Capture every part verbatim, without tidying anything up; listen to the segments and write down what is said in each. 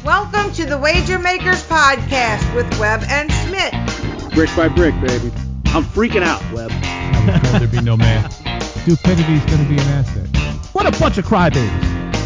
Welcome to the Wager Makers Podcast with Webb and Smith. Brick by brick, baby. I'm freaking out, Webb. I was told there'd be no man. Stupidity's going to be an asset. What a bunch of crybabies.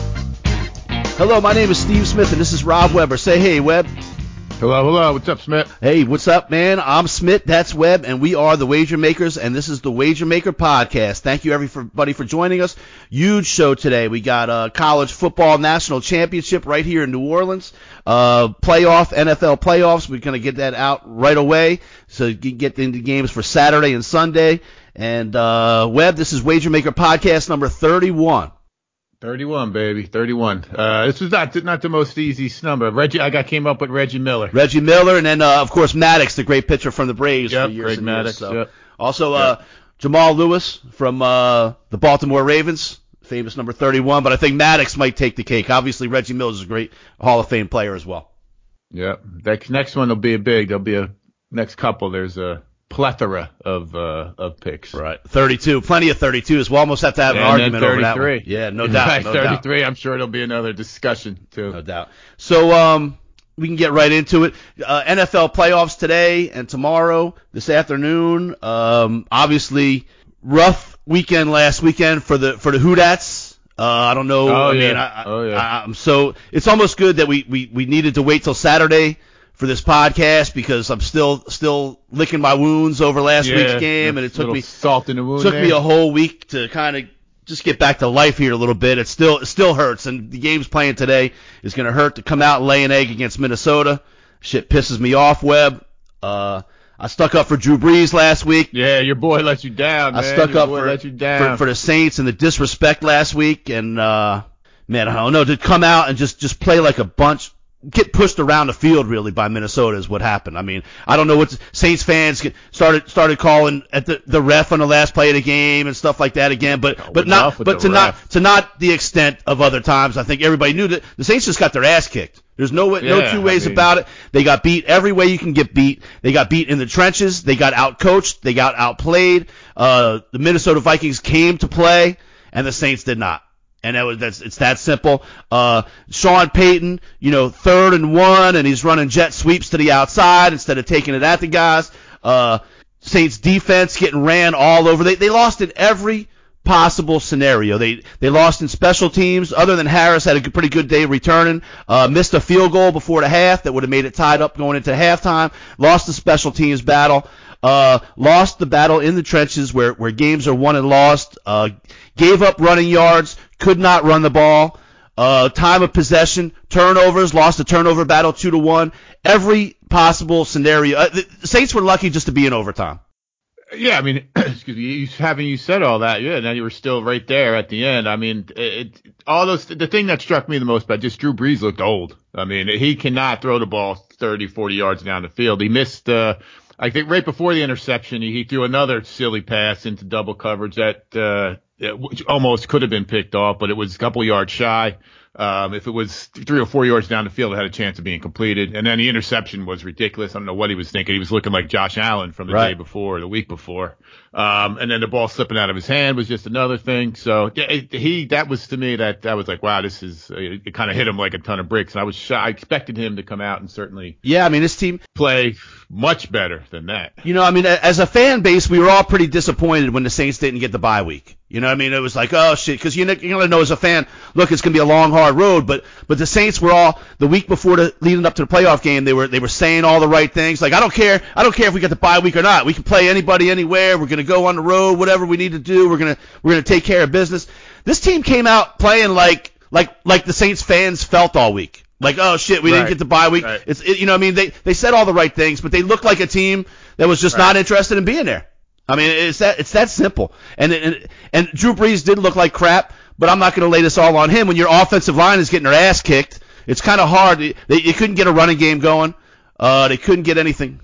Hello, my name is Steve Smith, and this is Rob Weber. Say hey, Webb. Hello, hello. What's up, Smith? Hey, what's up, man? I'm Smith. That's Webb, and we are the Wager Makers, and this is the Wager Maker Podcast. Thank you, everybody, for joining us. Huge show today. We got a college football national championship right here in New Orleans. Uh, playoff, N F L playoffs. We're going to get that out right away, so you can get into games for Saturday and Sunday. And uh, Webb, this is Wager Maker Podcast number thirty-one. thirty-one, baby, thirty-one. Uh, this was not not the most easy number. Reggie, I got came up with Reggie Miller. Reggie Miller, and then uh, of course Maddox, the great pitcher from the Braves yep, for years Greg and Maddox, years. So. Yep. Also, yep. uh, Jamal Lewis from uh, the Baltimore Ravens, famous number thirty-one. But I think Maddox might take the cake. Obviously, Reggie Miller is a great Hall of Fame player as well. Yeah, that next one will be a big. There'll be a next couple. There's a plethora of uh, of picks. Right, thirty-two, plenty of thirty-twos. We'll almost have to have an and argument then over that one. Yeah, no doubt. Right, no thirty-three. doubt. I'm sure there'll be another discussion too. No doubt. So um, we can get right into it. Uh, N F L playoffs today and tomorrow, this afternoon. Um, obviously, rough weekend last weekend for the for the Hoodats. Uh, I don't know. Oh, I yeah. mean, I, oh, yeah. I, I'm so it's almost good that we, we, we needed to wait till Saturday for this podcast because I'm still still licking my wounds over last yeah, week's game, and it took me salt in the wound. Took there. me a whole week to kind of just get back to life here a little bit. It still it still hurts, and the game's playing today is going to hurt to come out and lay an egg against Minnesota. Shit pisses me off, Webb. Uh, I stuck up for Drew Brees last week. Yeah, your boy let you down, man. I stuck your up boy for, let you down. for for the Saints and the disrespect last week, and uh, man, I don't know, to come out and just just play like a bunch. Get pushed around the field really by Minnesota is what happened. I mean, I don't know what Saints fans get, started started calling at the, the ref on the last play of the game and stuff like that again, but oh, but not but to ref. not to not the extent of other times. I think everybody knew that the Saints just got their ass kicked. There's no way, yeah, no two ways I mean, about it. They got beat every way you can get beat. They got beat in the trenches. They got outcoached. They got outplayed. Uh, the Minnesota Vikings came to play, and the Saints did not. And that was that's it's that simple. Uh, Sean Payton, you know, third and one, and he's running jet sweeps to the outside instead of taking it at the guys. Uh, Saints defense getting ran all over. They they lost in every possible scenario. They they lost in special teams. Other than Harris had a pretty good day returning. Uh, missed a field goal before the half that would have made it tied up going into halftime. Lost the special teams battle. Uh, lost the battle in the trenches where, where games are won and lost. Uh, gave up running yards. Could not run the ball. Uh, time of possession, turnovers, lost the turnover battle two to one. Every possible scenario. Uh, the Saints were lucky just to be in overtime. Yeah, I mean, excuse me, having you said all that, yeah, now you were still right there at the end. I mean, it, it, all those, the thing that struck me the most about just Drew Brees looked old. I mean, he cannot throw the ball thirty, forty yards down the field. He missed, uh, I think right before the interception, he, he threw another silly pass into double coverage that, uh, which almost could have been picked off, but it was a couple yards shy. Um, if it was three or four yards down the field, it had a chance of being completed. And then the interception was ridiculous. I don't know what he was thinking. He was looking like Josh Allen from the right. day before, the week before. Um, and then the ball slipping out of his hand was just another thing. So yeah, he, that was to me that, that was like, wow, this is, it kind of hit him like a ton of bricks. And I was shy. I expected him to come out and certainly. Yeah, I mean, this team play much better than that. You know, I mean, as a fan base, we were all pretty disappointed when the Saints didn't get the bye week. You know what I mean? It was like, oh, shit, because you, you're going to know as a fan, look, it's going to be a long, hard road. But but the Saints were all, the week before the leading up to the playoff game, they were they were saying all the right things. Like, I don't care. I don't care if we get the bye week or not. We can play anybody, anywhere. We're going to go on the road, whatever we need to do. We're going to we're going to take care of business. This team came out playing like like like the Saints fans felt all week. Like, oh, shit, we right. didn't get the bye week. Right. It's it, You know what I mean? They, they said all the right things, but they looked like a team that was just right. not interested in being there. I mean, it's that it's that simple. And, and and Drew Brees did look like crap, but I'm not going to lay this all on him. When your offensive line is getting their ass kicked, it's kind of hard. They, they couldn't get a running game going. Uh, they couldn't get anything.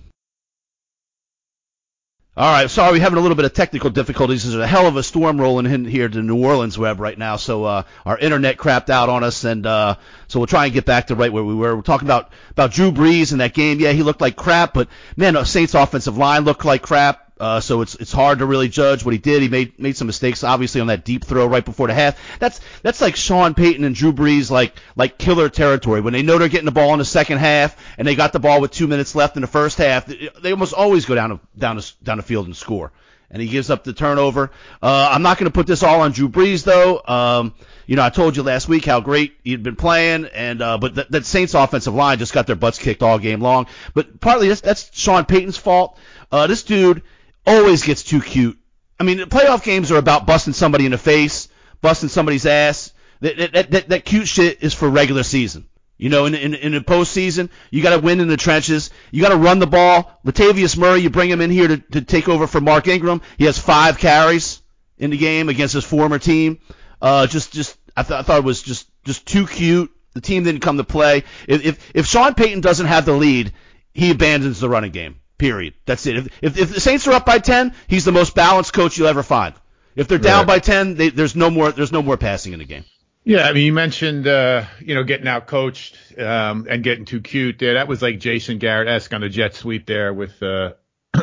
All right, sorry, we're having a little bit of technical difficulties. There's a hell of a storm rolling in here to New Orleans, Webb, right now. So uh, our internet crapped out on us, and uh, so we'll try and get back to right where we were. We're talking about, about Drew Brees in that game. Yeah, he looked like crap, but, man, the Saints' offensive line looked like crap. Uh, so it's it's hard to really judge what he did. He made made some mistakes, obviously, on that deep throw right before the half. That's that's like Sean Payton and Drew Brees, like like killer territory. When they know they're getting the ball in the second half and they got the ball with two minutes left in the first half, they almost always go down to, down to, down the field and score. And he gives up the turnover. Uh, I'm not going to put this all on Drew Brees, though. Um, you know, I told you last week how great he'd been playing, and uh, but that, that Saints offensive line just got their butts kicked all game long. But partly that's, that's Sean Payton's fault. Uh, this dude always gets too cute. I mean, the playoff games are about busting somebody in the face, busting somebody's ass. That that that, that cute shit is for regular season. You know, in, in, in the postseason, you got to win in the trenches. You got to run the ball. Latavius Murray, you bring him in here to, to take over for Mark Ingram. He has five carries in the game against his former team. Uh, just, just, I, th- I thought it was just, just too cute. The team didn't come to play. If, if, if Sean Payton doesn't have the lead, he abandons the running game. Period. That's it. If, if, if the Saints are up by ten, he's the most balanced coach you'll ever find. If they're down right. by ten, they, there's no more, there's no more passing in the game. Yeah, I mean, you mentioned, uh, you know, getting out coached um, and getting too cute there. That was like Jason Garrett-esque on the jet sweep there with, uh,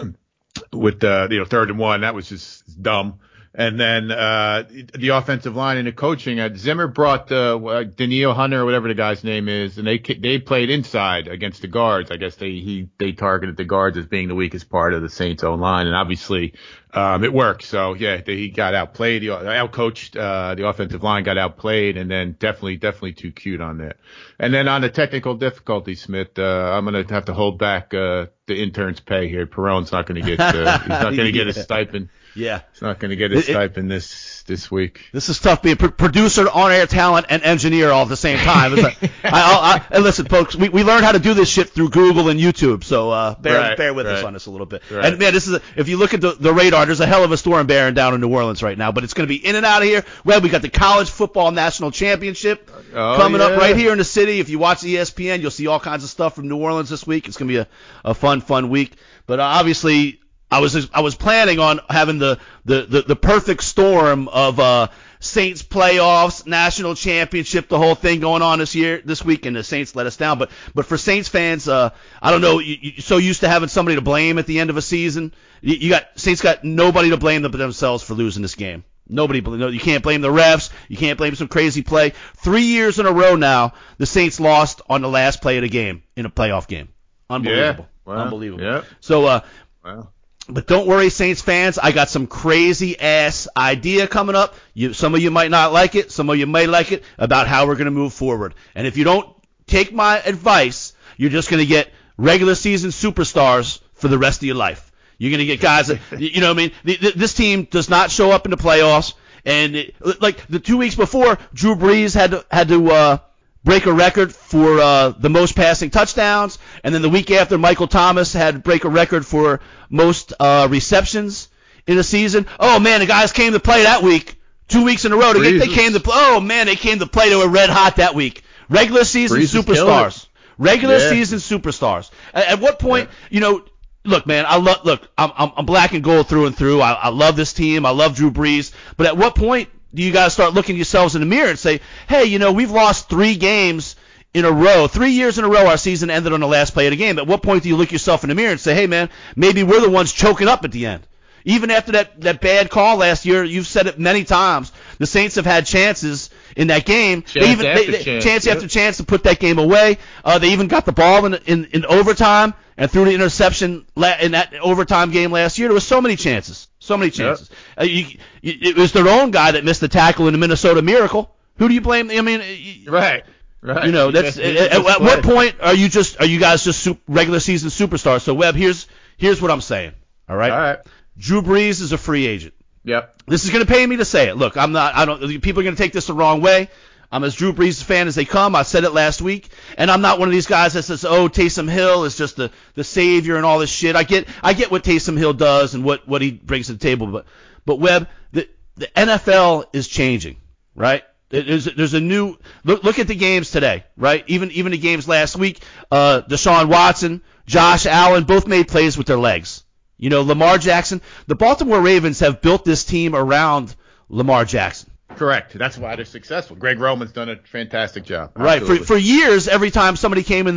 with uh, you know, third and one. That was just dumb. And then uh, the offensive line and the coaching. Uh, Zimmer brought uh, Danielle Hunter or whatever the guy's name is, and they they played inside against the guards. I guess they he they targeted the guards as being the weakest part of the Saints' own line, and obviously um, it worked. So yeah, they, he got outplayed, he outcoached. Uh, the offensive line got outplayed, and then definitely definitely too cute on that. And then on the technical difficulty, Smith, uh, I'm gonna have to hold back uh, the intern's pay here. Perone's not gonna get uh, he's not gonna get yeah. a stipend. Yeah. He's not going to get his It- it- stipend this this week. This is tough being pr- producer, on-air talent, and engineer all at the same time. It's like, I, I, I, and listen, folks, we, we learned how to do this shit through Google and YouTube, so uh, bear Right, bear with us right. on this a little bit. Right. And man, this is a, if you look at the, the radar, there's a hell of a storm bearing down in New Orleans right now, but it's going to be in and out of here. Well, we got the College Football National Championship Oh, coming up yeah. right here in the city. If you watch E S P N, you'll see all kinds of stuff from New Orleans this week. It's going to be a, a fun, fun week. But uh, obviously, I was I was planning on having the the, the, the perfect storm of uh, Saints playoffs, national championship, the whole thing going on this year, this week, and the Saints let us down. But but for Saints fans, uh, I don't know, you, you're so used to having somebody to blame at the end of a season. You, you got Saints got nobody to blame but themselves for losing this game. Nobody, no, you can't blame the refs. You can't blame some crazy play. Three years in a row now, the Saints lost on the last play of the game in a playoff game. Unbelievable, Yeah. Wow. unbelievable. Yep. So. uh Wow. But don't worry, Saints fans. I got some crazy ass idea coming up. You, some of you might not like it. Some of you may like it about how we're going to move forward. And if you don't take my advice, you're just going to get regular season superstars for the rest of your life. You're going to get guys that, you know what I mean? The, the, this team does not show up in the playoffs. And it, like the two weeks before, Drew Brees had to, had to, uh, break a record for uh, the most passing touchdowns, and then the week after, Michael Thomas had to break a record for most uh, receptions in a season. Oh man, the guys came to play that week, two weeks in a row. They, they came to play. Oh man, they came to play. They were red hot that week. Regular season Brees is killing superstars. it. Regular Yeah. season superstars. At, at what point, you know? Look, man, I love. Look, I'm, I'm I'm black and gold through and through. I, I love this team. I love Drew Brees. But at what point do you guys start looking yourselves in the mirror and say, hey, you know, we've lost three games in a row, three years in a row, our season ended on the last play of the game. At what point do you look yourself in the mirror and say, hey, man, maybe we're the ones choking up at the end? Even after that, that bad call last year, you've said it many times, the Saints have had chances in that game. Chance they even, after they, they, chance, chance yep. after chance to put that game away. Uh, they even got the ball in, in, in overtime and threw the interception la- in that overtime game last year. There were so many chances. So many chances. Uh, you, you, it was their own guy that missed the tackle in the Minnesota Miracle. Who do you blame? I mean, you, Right. Right. you know, that's He at, just- he at, just at what played. point are you just are you guys just super, regular season superstars? So Webb, here's here's what I'm saying. All right. All right. Drew Brees is a free agent. Yep. This is going to pay me to say it. Look, I'm not. I don't. People are going to take this the wrong way. I'm as Drew Brees fan as they come. I said it last week, and I'm not one of these guys that says, "Oh, Taysom Hill is just the the savior and all this shit." I get I get what Taysom Hill does and what what he brings to the table, but but Webb, the the N F L is changing, right? There's there's a new look. Look at the games today, right? Even even the games last week. Uh, Deshaun Watson, Josh Allen, both made plays with their legs. You know, Lamar Jackson. The Baltimore Ravens have built this team around Lamar Jackson. Correct. That's why they're successful. Greg Roman's done a fantastic job. Right. For Absolutely. for years, every time somebody came in the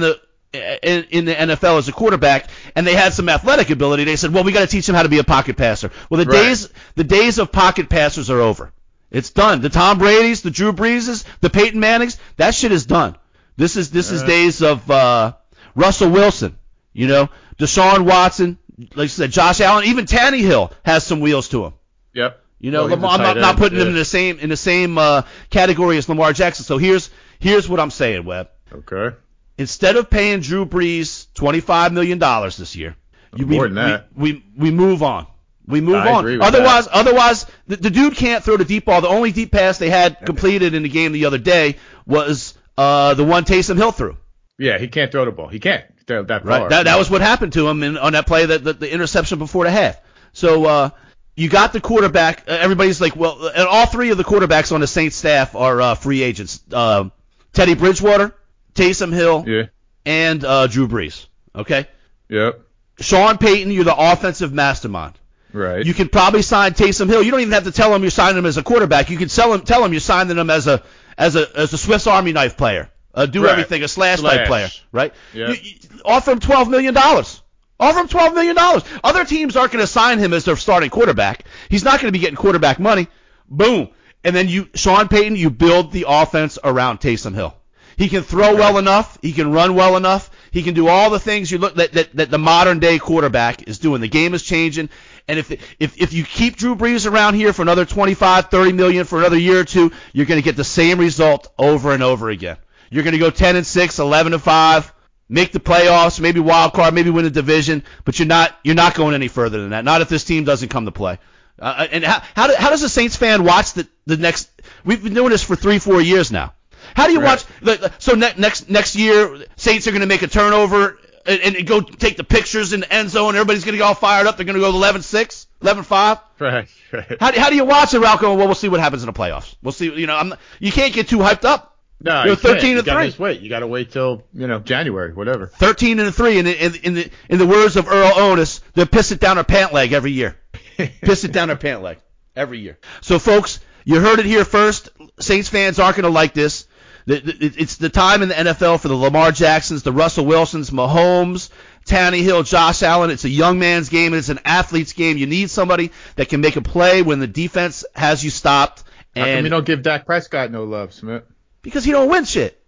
in, in the N F L as a quarterback, and they had some athletic ability. They said, well, we got to teach him how to be a pocket passer. Well, the Right. days the days of pocket passers are over. It's done. The Tom Brady's, the Drew Breeses, the Peyton Mannings, that shit is done. This is this is Uh. days of uh, Russell Wilson, you know, Deshaun Watson, like I said, Josh Allen, even Tannehill has some wheels to him. Yep. You know, Oh, he's a Lamar, I'm tight not, not end, putting yeah. him in the same in the same uh, category as Lamar Jackson. So here's here's what I'm saying, Webb. Okay. Instead of paying Drew Brees twenty-five million dollars this year, you, More we, than that. We, we we move on. We move I on. agree with Otherwise, otherwise the, the dude can't throw the deep ball. The only deep pass they had completed in the game the other day was uh, the one Taysom Hill threw. Yeah, he can't throw the ball. He can't throw that Right. far. That that was what happened to him in, on that play, that the, the interception before the half. So uh, you got the quarterback. Uh, everybody's like, well, and all three of the quarterbacks on the Saints staff are uh, free agents. Uh, Teddy Bridgewater, Taysom Hill, Yeah. and uh, Drew Brees. Okay. Yep. Sean Payton, you're the offensive mastermind. Right. You can probably sign Taysom Hill. You don't even have to tell him you're signing him as a quarterback. You can sell him, tell him you're signing him as a as a as a Swiss Army knife player, a do Right. everything, a slash, Slash. type player, right? Yeah. You, you, offer him twelve million dollars. Offer him twelve million dollars. Other teams aren't going to sign him as their starting quarterback. He's not going to be getting quarterback money. Boom. And then you, Sean Payton, you build the offense around Taysom Hill. He can throw well enough. He can run well enough. He can do all the things you look that, that, that the modern day quarterback is doing. The game is changing, and if if if you keep Drew Brees around here for another twenty-five, thirty million for another year or two, you're going to get the same result over and over again. You're going to go ten and six, eleven and five, make the playoffs, maybe wild card, maybe win a division, but you're not you're not going any further than that. Not if this team doesn't come to play. Uh, and how how, do, how does a Saints fan watch the the next? We've been doing this for three, four years now. How do you Right. watch? The, the, so ne- next next year, Saints are going to make a turnover and, and go take the pictures in the end zone. Everybody's going to get all fired up. They're going to go eleven six, eleven five. Right. Right. How do, how do you watch it, Ralco? Well, we'll see what happens in the playoffs. We'll see. You know, I'm not, you can't get too hyped up. No, You're you can't. thirteen You and gotta three. just wait. You got to wait till you know January, whatever. Thirteen and three. And in, in, in the in the words of Earl Onus, they piss it down her pant leg every year. Piss it down her pant leg every year. So, folks, you heard it here first. Saints fans aren't going to like this. It's the time in the N F L for the Lamar Jacksons, the Russell Wilsons, Mahomes, Tannehill, Josh Allen. It's a young man's game. It's an athlete's game. You need somebody that can make a play when the defense has you stopped. How come And you don't give Dak Prescott no love, Smith? because he don't win shit.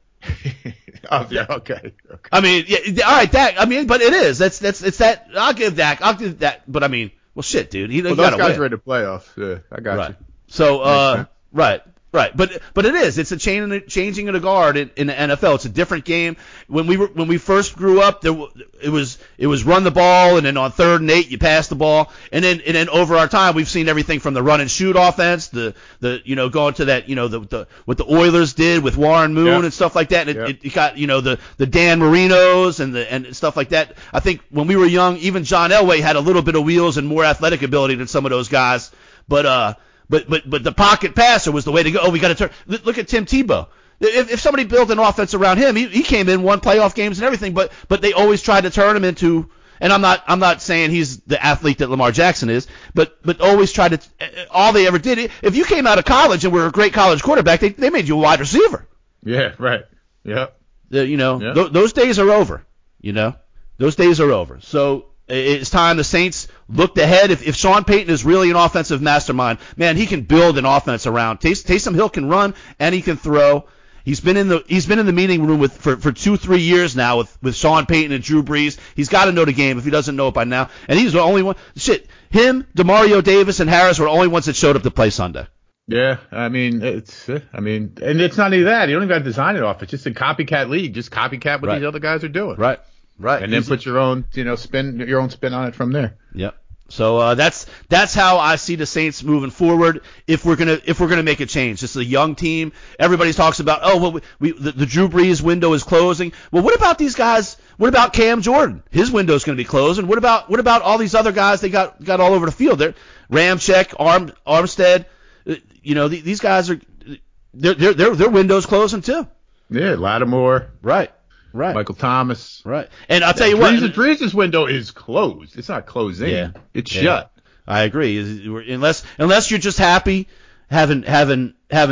Oh yeah, okay. okay. I mean, yeah, all right, Dak. I mean, but it is. That's that's it's that. I'll give Dak. I'll give that. But I mean, well, shit, dude. He, Well, he those gotta guys win. are in the playoffs. Yeah, I got Right. you. So, uh, sense. right, right, but but it is. It's a chain, changing of the guard in, in the N F L. It's a different game. When we were when we first grew up, there w- it was it was run the ball, and then on third and eight you pass the ball, and then and then over our time we've seen everything from the run and shoot offense, the the you know going to that you know the, the what the Oilers did with Warren Moon Yep. and stuff like that, and it, Yep. it, it got you know the the Dan Marinos and the and stuff like that. I think when we were young, even John Elway had a little bit of wheels and more athletic ability than some of those guys, but uh. But but but the pocket passer was the way to go. Oh, we got to turn. Look at Tim Tebow. If, if somebody built an offense around him, he, he came in, won playoff games and everything. But but they always tried to turn him into. And I'm not I'm not saying he's the athlete that Lamar Jackson is, but but always tried to. All they ever did. If you came out of college and were a great college quarterback, they they made you a wide receiver. Yeah, right. Yep. The, you know Yeah. th- those days are over. You know those days are over. So. It's time the Saints looked ahead. If, if Sean Payton is really an offensive mastermind, man, he can build an offense around. Tays- Taysom Hill can run and he can throw. He's been in the he's been in the meeting room with for, for two three years now with, with Sean Payton and Drew Brees. He's got to know the game if he doesn't know it by now. And he's the only one. Shit, him, DeMario Davis, and Harris were the only ones that showed up to play Sunday. Yeah, I mean it's I mean and it's not only that. You don't even got to design it off. It's just a copycat league. Just copycat what Right. these other guys are doing. Right, right. And then He's- put your own you know spin your own spin on it from there. Yep. So uh, that's that's how I see the Saints moving forward. If we're gonna if we're gonna make a change, this is a young team. Everybody talks about oh well we, we the, the Drew Brees window is closing. Well, what about these guys? What about Cam Jordan? His window is going to be closing. What about what about all these other guys they got got all over the field? They're Ramczyk, Arm Armstead. Uh, You know th- these guys are their their their their window's closing too. Yeah, Lattimore, Right. Right. Michael Thomas. Right. And I'll tell you what. Brees' Brees' window is closed. It's not closing. Yeah. It's Yeah. shut. I agree. Unless unless you're just happy having having having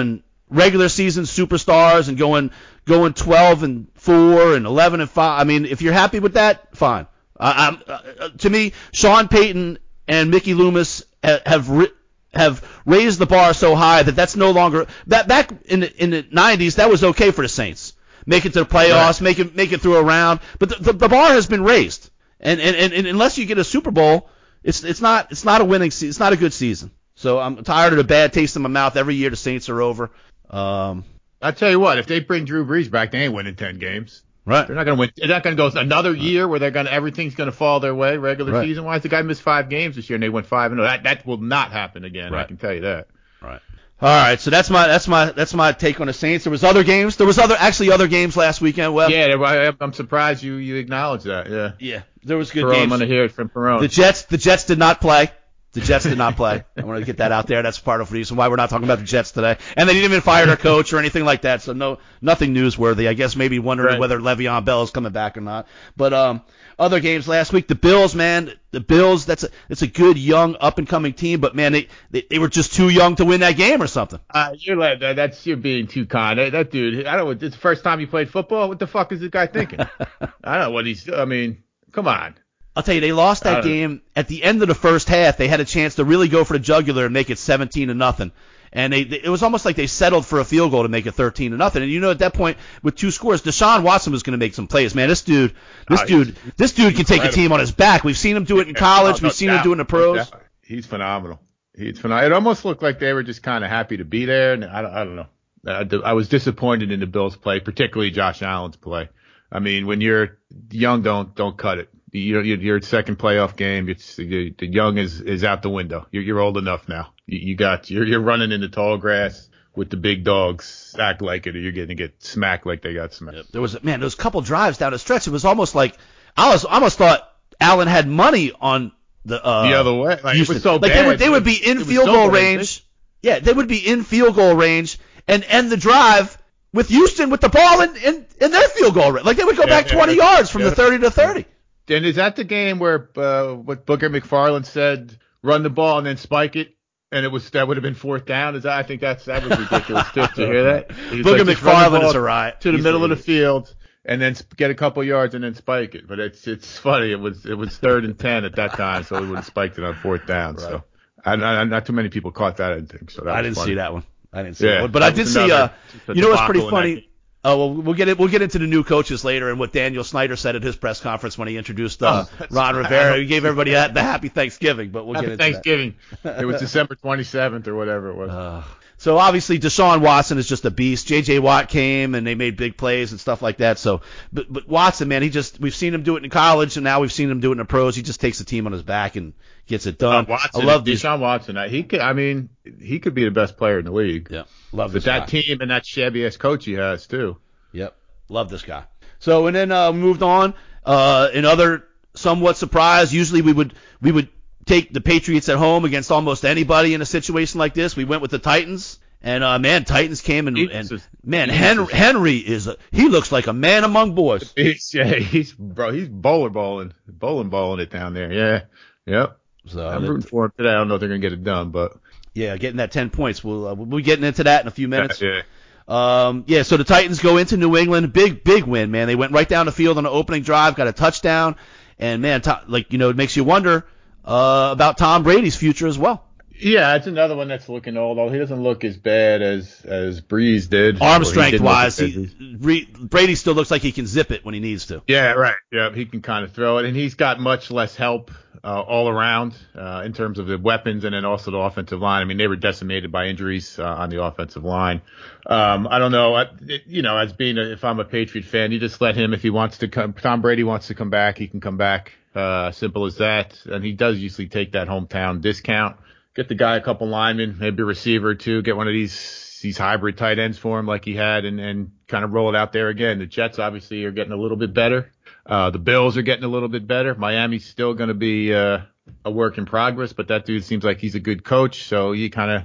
regular season superstars and going going twelve and four and eleven and five. I mean, if you're happy with that, fine. Uh, uh, to me, Sean Payton and Mickey Loomis ha- have ri- have raised the bar so high that that's no longer that back in the, in the nineties that was okay for the Saints. Make it to the playoffs, right. make it make it through a round, but the, the, the bar has been raised. And, and and and unless you get a Super Bowl, it's it's not it's not a winning season. It's not a good season. So I'm tired of the bad taste in my mouth. Every year the Saints are over. Um, I'll tell you what, if they bring Drew Brees back, they ain't winning ten games. Right. They're not going to win. They're not going to go another year where they're going to everything's going to fall their way regular right. season wise. The guy missed five games this year and they went five and oh. That that will not happen again. Right. I can tell you that. Right. All right. So that's my that's my that's my take on the Saints. There was other games. There was other actually other games last weekend. Webb. Yeah. I, I'm surprised you you acknowledge that. Yeah. Yeah. There was good Perone, games. I'm going to hear it from Perone. The Jets the Jets did not play. The Jets did not play. I want to get that out there. That's part of the reason why we're not talking about the Jets today. And they didn't even fire their coach or anything like that. So no, nothing newsworthy. I guess maybe wondering right. whether Le'Veon Bell is coming back or not. But um, other games last week, the Bills, man, the Bills. That's a it's a good young up and coming team. But man, they, they they were just too young to win that game or something. Uh, you're like that's you're being too kind. That, that dude, I don't know. It's the first time he played football. What the fuck is this guy thinking? I don't know what he's. I mean, come on. I'll tell you, they lost that game at the end of the first half. They had a chance to really go for the jugular and make it seventeen to nothing. And they, they it was almost like they settled for a field goal to make it thirteen to nothing. And you know, at that point, with two scores, Deshaun Watson was going to make some plays. Man, this dude, this oh, dude, this dude can take a team on his back. We've seen him do it in college. No, no We've seen doubt. him do it in the pros. No He's phenomenal. He's phenomenal. It almost looked like they were just kind of happy to be there. And I don't, I don't know. I, I was disappointed in the Bills' play, particularly Josh Allen's play. I mean, when you're young, don't don't cut it. You, your second playoff game, it's the young is, is out the window. You're, you're old enough now. You, you got you're you're running in the tall grass with the big dogs. Act like it, or you're going to get smacked like they got smacked. Yep. There was man, there was a couple drives down the stretch. It was almost like I was I almost thought Allen had money on the uh, the other way. Like, Houston. It was so like bad. they would they would be in field so goal bad. range. Yeah, they would be in field goal range and end the drive with Houston with the ball in in, in their field goal range. Like they would go yeah, back twenty yeah, yards from yeah. the thirty to thirty. And is that the game where uh, what Booger McFarland said, run the ball and then spike it, and it was that would have been fourth down? Is that, I think that's that was ridiculous too. To hear that, He's Booger like, McFarland is a riot to the He's middle of the field and then get a couple yards and then spike it. But it's it's funny. It was it was third and ten at that time, so it would have spiked it on fourth down. Right. So I, I, not too many people caught that. I didn't think so. That I was didn't funny. see that one. I didn't see yeah, that one. But I did see. Uh, you know what's pretty funny? Oh, well, we'll get it. We'll get into the new coaches later and what Daniel Snyder said at his press conference when he introduced uh, oh, Ron Rivera. He gave everybody that, the happy Thanksgiving, but we'll happy get into Thanksgiving. that. It was December twenty-seventh or whatever it was. Uh, so obviously Deshaun Watson is just a beast. J J Watt came and they made big plays and stuff like that. So, but but Watson, man, he just we've seen him do it in college and now we've seen him do it in the pros. He just takes the team on his back and gets it done. Uh, Watson, I love Deshaun these. Watson. He could. I mean, he could be the best player in the league. Yeah, love this. But that guy. team and that shabby ass coach he has too. Yep. Love this guy. So, and then uh, moved on. Uh, in other somewhat surprise, usually we would we would take the Patriots at home against almost anybody in a situation like this. We went with the Titans, and uh, man, Titans came and, and just, man, Henry, Henry is a, he looks like a man among boys. He's, yeah, he's bro, he's bowler balling, bowling balling it down there. Yeah, yep. So I'm rooting for him today. I don't know if they're gonna get it done, but yeah, getting that ten points. We'll uh, we'll be getting into that in a few minutes. Yeah. yeah. Um, yeah, so the Titans go into New England, big, big win, man. They went right down the field on the opening drive, got a touchdown, and man, to, like, you know, it makes you wonder, uh, about Tom Brady's future as well. Yeah, it's another one that's looking old, although he doesn't look as bad as, as Breeze did. Arm strength wise, he, Brady still looks like he can zip it when he needs to. Yeah, right. Yeah, he can kind of throw it, and he's got much less help, uh, all around, uh, in terms of the weapons and then also the offensive line. I mean, they were decimated by injuries, uh, on the offensive line. Um, I don't know, I, it, you know, as being a, if I'm a Patriot fan, you just let him, if he wants to come, Tom Brady wants to come back, he can come back, uh, simple as that. And he does usually take that hometown discount. Get the guy a couple linemen, maybe a receiver or two, get one of these these hybrid tight ends for him like he had, and, and kind of roll it out there again. The Jets obviously are getting a little bit better. Uh, the Bills are getting a little bit better. Miami's still going to be uh, a work in progress, but that dude seems like he's a good coach, so you kind of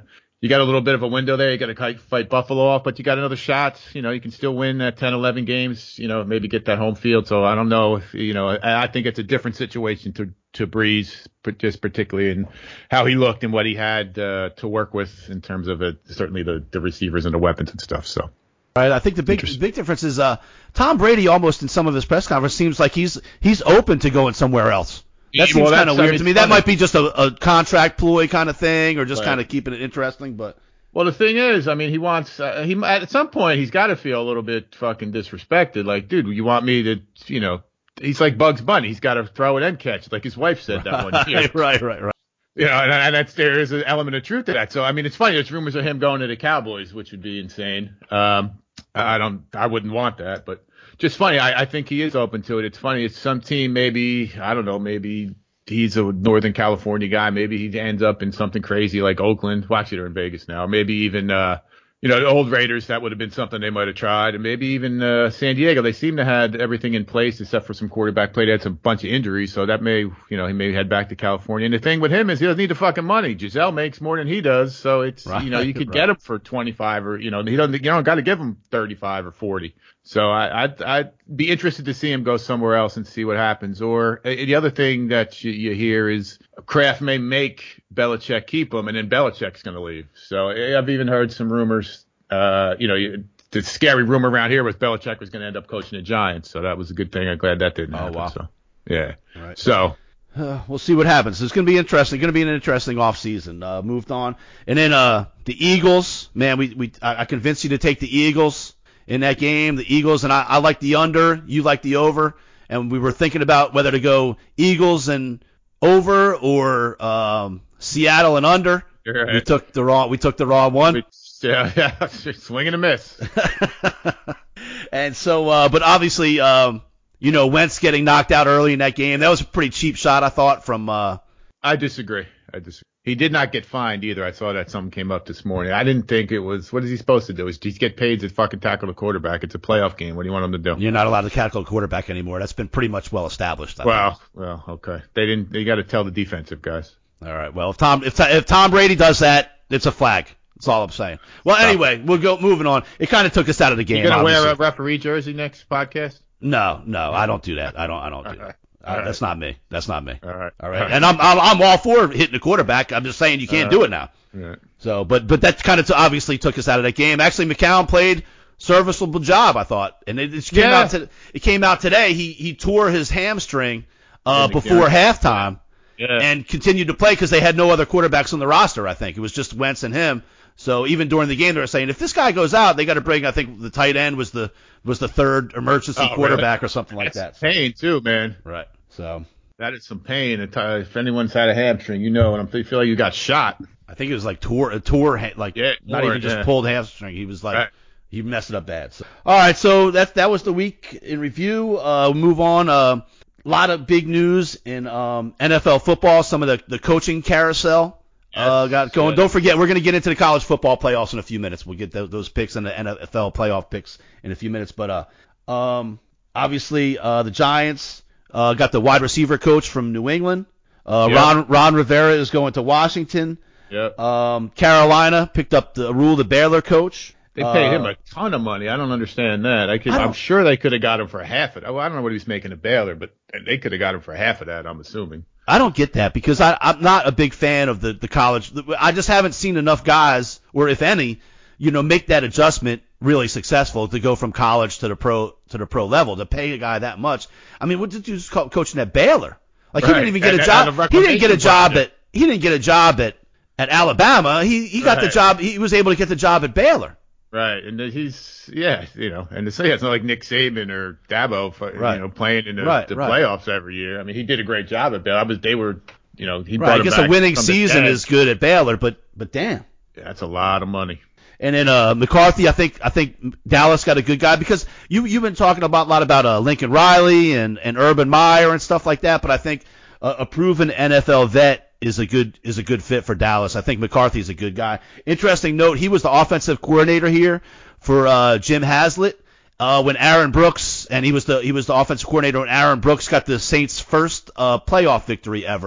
you got a little bit of a window there. You got to fight Buffalo off, but you got another shot. You know, you can still win at ten, eleven games, you know, maybe get that home field. So I don't know if, you know, I think it's a different situation to, to Breeze, but just particularly in how he looked and what he had uh, to work with in terms of it, certainly the, the receivers and the weapons and stuff. So. Right. I think the big big difference is uh, Tom Brady almost in some of his press conferences seems like he's he's open to going somewhere else. That seems well, kind of weird I mean, to me. That might be just a, a contract ploy kind of thing, or just right. kind of keeping it interesting. But well, the thing is, I mean, he wants uh, he at some point he's got to feel a little bit fucking disrespected. Like, dude, you want me to, you know, he's like Bugs Bunny. He's got to throw it and catch, like his wife said that one year. Right, right, right. You know, and, and that's there is an element of truth to that. So I mean, it's funny. There's rumors of him going to the Cowboys, which would be insane. Um, I don't, I wouldn't want that, but just funny. I, I think he is open to it. It's funny. It's some team, maybe, I don't know, maybe he's a Northern California guy. Maybe he ends up in something crazy like Oakland. Well, actually, they're in Vegas now. Maybe even, uh, you know, the old Raiders, that would have been something they might have tried. And maybe even uh, San Diego. They seem to have everything in place except for some quarterback play. They had some bunch of injuries, so that may, you know, he may head back to California. And the thing with him is he doesn't need the fucking money. Giselle makes more than he does, so it's, right, you know, you could right. get him for twenty-five or, you know, he doesn't, you don't got to give him thirty-five or forty. So I, I'd, I'd be interested to see him go somewhere else and see what happens. Or uh, the other thing that you, you hear is Kraft may make Belichick keep him, and then Belichick's going to leave. So I've even heard some rumors. Uh, you know, the scary rumor around here was Belichick was going to end up coaching the Giants. So that was a good thing. I'm glad that didn't happen. Oh, wow. So, yeah. All right. So. Uh, we'll see what happens. It's going to be interesting. Going to be an interesting offseason. Uh, moved on. And then uh, the Eagles. Man, we, we I, I convinced you to take the Eagles in that game. The Eagles, and I, I like the under. You like the over. And we were thinking about whether to go Eagles and over or um, Seattle and under. Right. We took the wrong. We took the wrong one. We, yeah, yeah, swing and a miss. And so, uh, but obviously, um, you know, Wentz getting knocked out early in that game. That was a pretty cheap shot, I thought. From uh, I disagree. I disagree. He did not get fined either. I saw that something came up this morning. I didn't think it was. What is he supposed to do? Is he get paid to fucking tackle the quarterback? It's a playoff game. What do you want him to do? You're not allowed to tackle the quarterback anymore. That's been pretty much well established. I well, think. well, okay. They didn't. They got to tell the defensive guys. All right. Well, if Tom if, if Tom Brady does that, it's a flag. That's all I'm saying. Well, anyway, we'll go moving on. It kind of took us out of the game. You gonna obviously. wear a referee jersey next podcast? No, no, I don't do that. I don't. I don't do all that. Right. Uh, that's not me. That's not me. All right. All right. And I'm, I'm I'm all for hitting the quarterback. I'm just saying you can't all do it now. Right. So, but but that kind of t- obviously took us out of that game. Actually, McCown played serviceable job, I thought, and it, it came yeah. out to, it came out today. He he tore his hamstring uh, yeah, before halftime. Yeah. And continued to play because they had no other quarterbacks on the roster, I think. It was just Wentz and him. So even during the game, they were saying, if this guy goes out, they got to bring, I think the tight end was the was the third emergency oh, quarterback really? or something like That's that. pain, too, man. Right. So that is some pain. If anyone's had a hamstring, you know, and I'm feel like you got shot. I think it was like tore, a tore, like yeah, not tore, even just yeah. pulled hamstring. He was like, right. he messed it up bad. So, all right, so that that was the week in review. Uh, we'll move on. Uh, A lot of big news in um, N F L football. Some of the, the coaching carousel uh, got going. Yes. Don't forget, we're going to get into the college football playoffs in a few minutes. We'll get those, those picks and the N F L playoff picks in a few minutes. But uh, um, obviously, uh, the Giants uh, got the wide receiver coach from New England. Uh, Yep. Ron Ron Rivera is going to Washington. Yep. Um, Carolina picked up the Rule, the Baylor coach. They paid Uh, him a ton of money. I don't understand that. I could, I don't- I'm sure they could have got him for half of it. Well, I don't know what he was making at Baylor, but they could have got him for half of that, I'm assuming. I don't get that because I, I'm not a big fan of the, the college. I just haven't seen enough guys, or if any, you know, make that adjustment really successful to go from college to the pro to the pro level to pay a guy that much. I mean, what did you just call coaching at Baylor? Like he Right. didn't even get And- a and job. on the He didn't get a reclamation job project. at he didn't get a job at at Alabama. He he got the Right. job. He was able to get the job at Baylor. Right, and he's yeah, you know, and to say it's not like Nick Saban or Dabo, you Right. know, playing in the, Right, the right. playoffs every year. I mean, he did a great job at Baylor. I was, they were, you know, he Right. brought I him guess back a winning from the season dead. is good at Baylor, but but damn. Yeah, that's a lot of money. And then uh, McCarthy, I think I think Dallas got a good guy because you you've been talking about a lot about uh, Lincoln Riley and, and Urban Meyer and stuff like that, but I think uh, a proven N F L vet is a good is a good fit for Dallas. I think McCarthy's a good guy. Interesting note, he was the offensive coordinator here for uh, Jim Haslett uh, when Aaron Brooks and he was the he was the offensive coordinator when Aaron Brooks got the Saints' first uh, playoff victory ever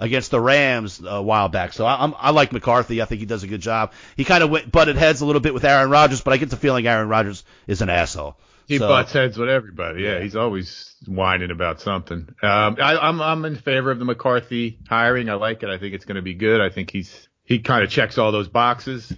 against the Rams a while back. So I, I'm, I like McCarthy. I think he does a good job. He kind of butted heads a little bit with Aaron Rodgers, but I get the feeling Aaron Rodgers is an asshole. He so, butts heads with everybody. Yeah, he's always whining about something. Um, I, I'm I'm in favor of the McCarthy hiring. I like it. I think it's going to be good. I think he's he kind of checks all those boxes.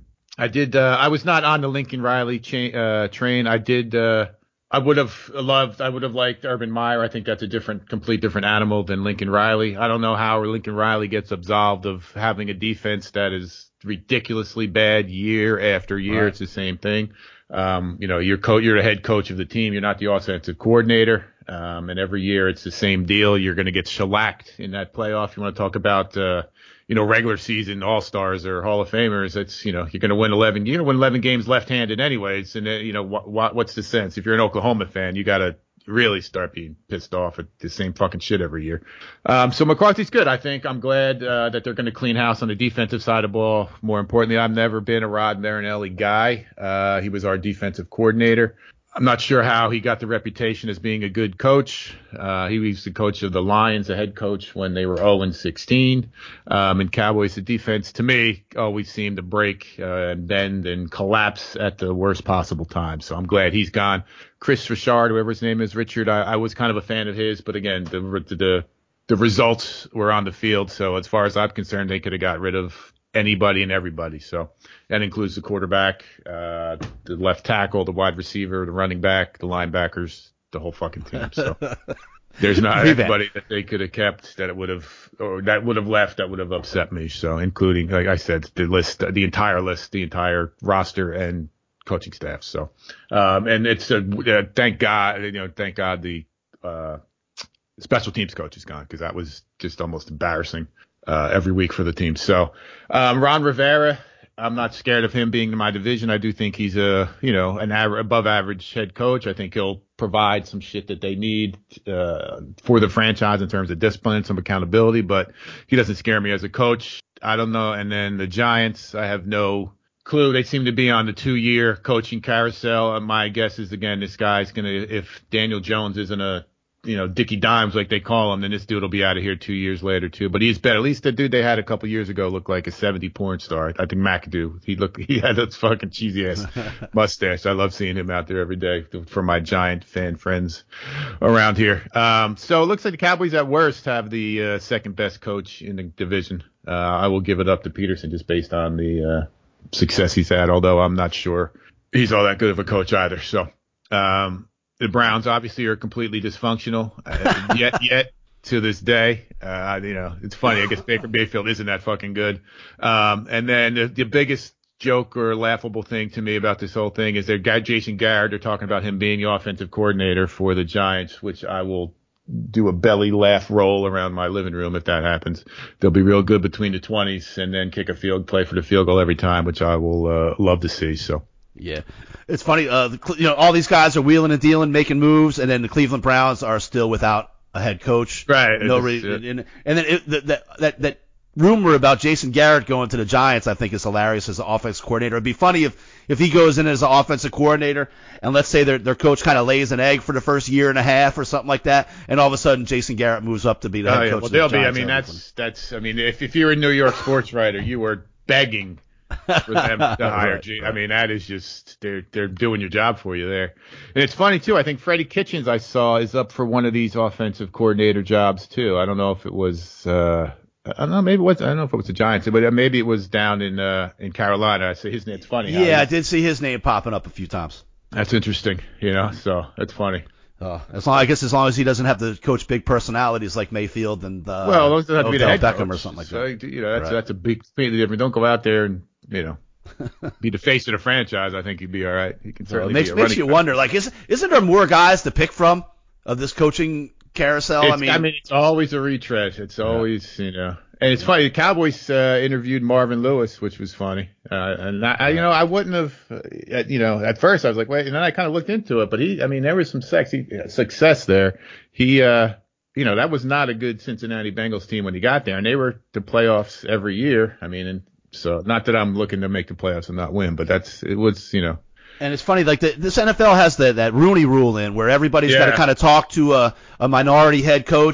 I did. Uh, I was not on the Lincoln Riley cha- uh, train. I did. Uh, I would have loved. I would have liked Urban Meyer. I think that's a different, complete different animal than Lincoln Riley. I don't know how Lincoln Riley gets absolved of having a defense that is ridiculously bad year after year. Right. It's the same thing. Um, you know, you're co- you're the head coach of the team. You're not the offensive coordinator. Um, and every year it's the same deal. You're going to get shellacked in that playoff. You want to talk about, uh, you know, regular season all-stars or Hall of Famers. It's, you know, you're going to win eleven, you're going to win eleven games left-handed anyways. And, uh, you know, what, what, what's the sense? If you're an Oklahoma fan, you got to really start being pissed off at the same fucking shit every year. Um, so McCarthy's good. I think I'm glad, uh, that they're going to clean house on the defensive side of the ball. More importantly, I've never been a Rod Marinelli guy. Uh, he was our defensive coordinator. I'm not sure how he got the reputation as being a good coach. Uh, he was the coach of the Lions, the head coach when they were oh and sixteen. Um, and Cowboys, the defense, to me, always seemed to break uh, and bend and collapse at the worst possible time. So I'm glad he's gone. Chris Richard, whoever his name is, Richard, I, I was kind of a fan of his, but again, the the the results were on the field. So as far as I'm concerned, they could have got rid of anybody and everybody. So that includes the quarterback, uh, the left tackle, the wide receiver, the running back, the linebackers, the whole fucking team. So there's not anybody that they could have kept that it would have, or that would have left that would have upset me. So including, like I said, the list, the entire list, the entire roster and coaching staff. So, um, and it's a, uh, thank God, you know, thank God the, uh, special teams coach is gone because that was just almost embarrassing. Uh, every week for the team. So, um, Ron Rivera, I'm not scared of him being in my division. I do think he's a, you know, an aver- above average head coach. I think he'll provide some shit that they need, uh, for the franchise in terms of discipline, some accountability, but he doesn't scare me as a coach. I don't know. And then the Giants, I have no clue. They seem to be on the two year coaching carousel. My guess is, again, this guy's going to, if Daniel Jones isn't a, you know, Dickie Dimes, like they call him, then this dude will be out of here two years later too. But he's better. At least the dude they had a couple years ago looked like a seventy porn star. I think McAdoo. He looked, he had this fucking cheesy ass mustache. I love seeing him out there every day for my Giant fan friends around here. Um, so it looks like the Cowboys at worst have the uh, second best coach in the division. Uh, I will give it up to Peterson just based on the uh, success he's had, although I'm not sure he's all that good of a coach either. So, um, the Browns obviously are completely dysfunctional, uh, yet, yet to this day. Uh, you know, it's funny. I guess Baker Mayfield isn't that fucking good. Um, and then the, the biggest joke or laughable thing to me about this whole thing is their guy, Jason Garrett, they're talking about him being the offensive coordinator for the Giants, which I will do a belly laugh roll around my living room if that happens. They'll be real good between the twenties and then kick a field, play for the field goal every time, which I will uh, love to see. So. Yeah, it's funny. Uh, the, you know, all these guys are wheeling and dealing, making moves, and then the Cleveland Browns are still without a head coach. Right. No reason. And, and then it, that that that rumor about Jason Garrett going to the Giants, I think, is hilarious as an offense coordinator. It'd be funny if if he goes in as an offensive coordinator, and let's say their their coach kind of lays an egg for the first year and a half or something like that, and all of a sudden Jason Garrett moves up to be the head oh, yeah. coach. Well, of the they'll Giants. be. I mean, that's that's. I mean, if if you're a New York sports writer, you were begging for them to hire right, G. right. I mean, that is just they're they're doing your job for you there. And it's funny too. I think Freddie Kitchens I saw is up for one of these offensive coordinator jobs too. I don't know if it was uh I don't know maybe it was I don't know if it was the Giants, but maybe it was down in uh in Carolina. I see his name. It's funny. Yeah, I did see his name popping up a few times. That's interesting. You know, so that's funny. Uh, as long, I guess, as long as he doesn't have to coach big personalities like Mayfield and uh, well, it doesn't have to be the head Beckham coach. or something like so, that. You know, that's right. that's a big completely different. Don't go out there and you know be the face of the franchise. I think he'd be all right. He can certainly well, it makes be a makes you back. wonder. Like, is isn't there more guys to pick from of this coaching carousel? It's, I mean, I mean, it's always a retread. It's always you know. And it's funny, the Cowboys uh, interviewed Marvin Lewis, which was funny. Uh, and I, I, you know, I wouldn't have, uh, you know, at first I was like, wait, and then I kind of looked into it. But he, I mean, there was some sexy success there. He, uh, you know, that was not a good Cincinnati Bengals team when he got there, and they were to playoffs every year. I mean, and so not that I'm looking to make the playoffs and not win, but that's it was, you know. And it's funny, like the, this N F L has the, that Rooney Rule in where everybody's Yeah. got to kind of talk to a, a minority head coach.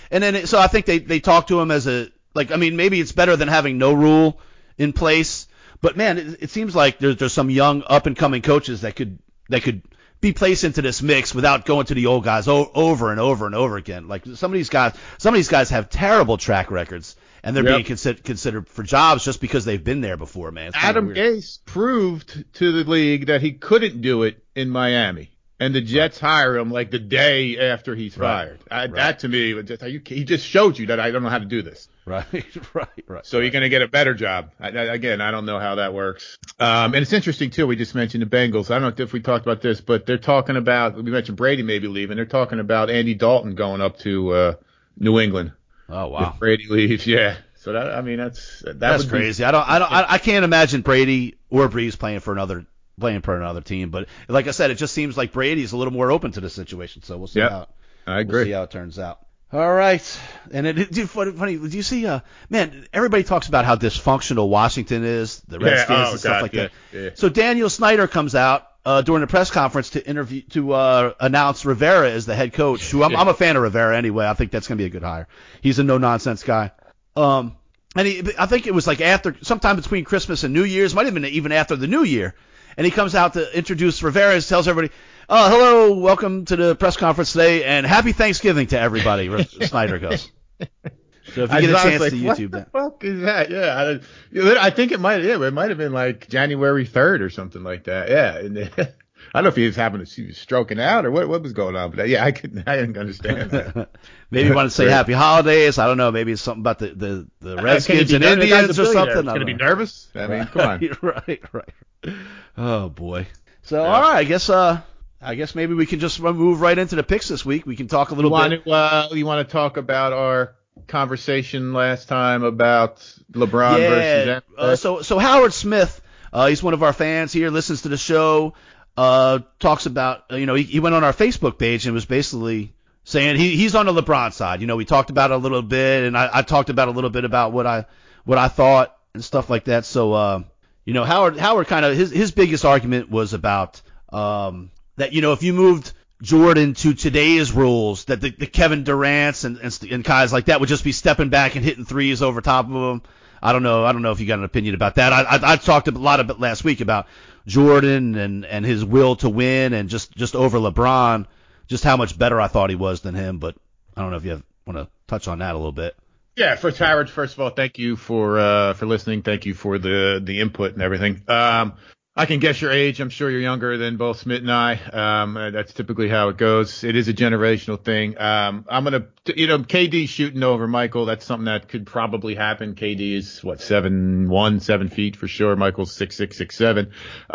And then it, so I think they they talk to him as a like I mean maybe it's better than having no rule in place. But man, it, it seems like there's there's some young up and coming coaches that could that could be placed into this mix without going to the old guys o- over and over and over again. Like some of these guys, some of these guys have terrible track records, and they're Yep. being considered considered for jobs just because they've been there before, man. It's kinda Adam weird. Gase proved to the league that he couldn't do it in Miami. And the Jets hire him like the day after he's Right. fired. I, Right. That to me was just you, he just showed you that I don't know how to do this. Right, right, right. So you're going to get a better job. I, I, again, I don't know how that works. Um, and it's interesting too. We just mentioned the Bengals. I don't know if we talked about this, but they're talking about. We mentioned Brady maybe leaving. They're talking about Andy Dalton going up to uh, New England. Oh wow, If Brady leaves, yeah. So that I mean that's that that's would be- crazy. I don't, I don't, I, I can't imagine Brady or Breeze playing for another playing for another team. But like I said, it just seems like Brady's a little more open to the situation. So we'll see Yep. how I we'll agree. see how it turns out. All right, and it, it, dude, funny, funny. Do you see? Uh, man, everybody talks about how dysfunctional Washington is, the Yeah, Redskins oh, and stuff God, like yeah, that. yeah. So Daniel Snyder comes out uh, during the press conference to interview to uh, announce Rivera as the head coach. Who I'm, Yeah. I'm a fan of Rivera anyway. I think that's gonna be a good hire. He's a no nonsense guy. Um, and he, I think it was like after sometime between Christmas and New Year's, might have been even after the New Year. And he comes out to introduce Rivera and tells everybody, "Oh, hello, welcome to the press conference today, and happy Thanksgiving to everybody." Snyder goes. So if you I get a was chance like, to what YouTube the that. fuck is that? Yeah, I, I think it might. Yeah, it might have been like January third or something like that. Yeah, and then, I don't know if he was having, he was stroking out or what, what was going on, but yeah, I couldn't, I didn't understand that. Maybe you want to say Great. happy holidays. I don't know. Maybe it's something about the, the, the Redskins and Uh, can he be nervous? Indians The guy's a or billionaire. something. He's I gonna don't be know. nervous. I mean, come on. right, right. Oh boy. So all right, I guess uh, I guess maybe we can just move right into the picks this week. We can talk a You little want bit. to, uh, you want to talk about our conversation last time about LeBron versus Yeah. M- Uh, so so Howard Smith, uh, he's one of our fans here, listens to the show, uh, talks about uh, you know he, he went on our Facebook page and was basically saying he he's on the LeBron side. You know, we talked about it a little bit, and I, I talked about a little bit about what I what I thought and stuff like that. So uh, you know, Howard Howard kind of his his biggest argument was about um, that you know if you moved Jordan to today's rules, that the, the Kevin Durant's and, and and guys like that would just be stepping back and hitting threes over top of him. I don't know. I don't know if you got an opinion about that. I I, I talked a lot of it last week about Jordan and, and his will to win and just, just over LeBron, just how much better I thought he was than him. But I don't know if you have, want to touch on that a little bit. Yeah, first Howard, first of all, thank you for uh for listening. Thank you for the the input and everything. Um I can guess your age. I'm sure you're younger than both Smith and I. Um uh, that's typically how it goes. It is a generational thing. Um I'm going to you know K D shooting over Michael. That's something that could probably happen. K D is what seven one, seven feet for sure. Michael's six six, six seven.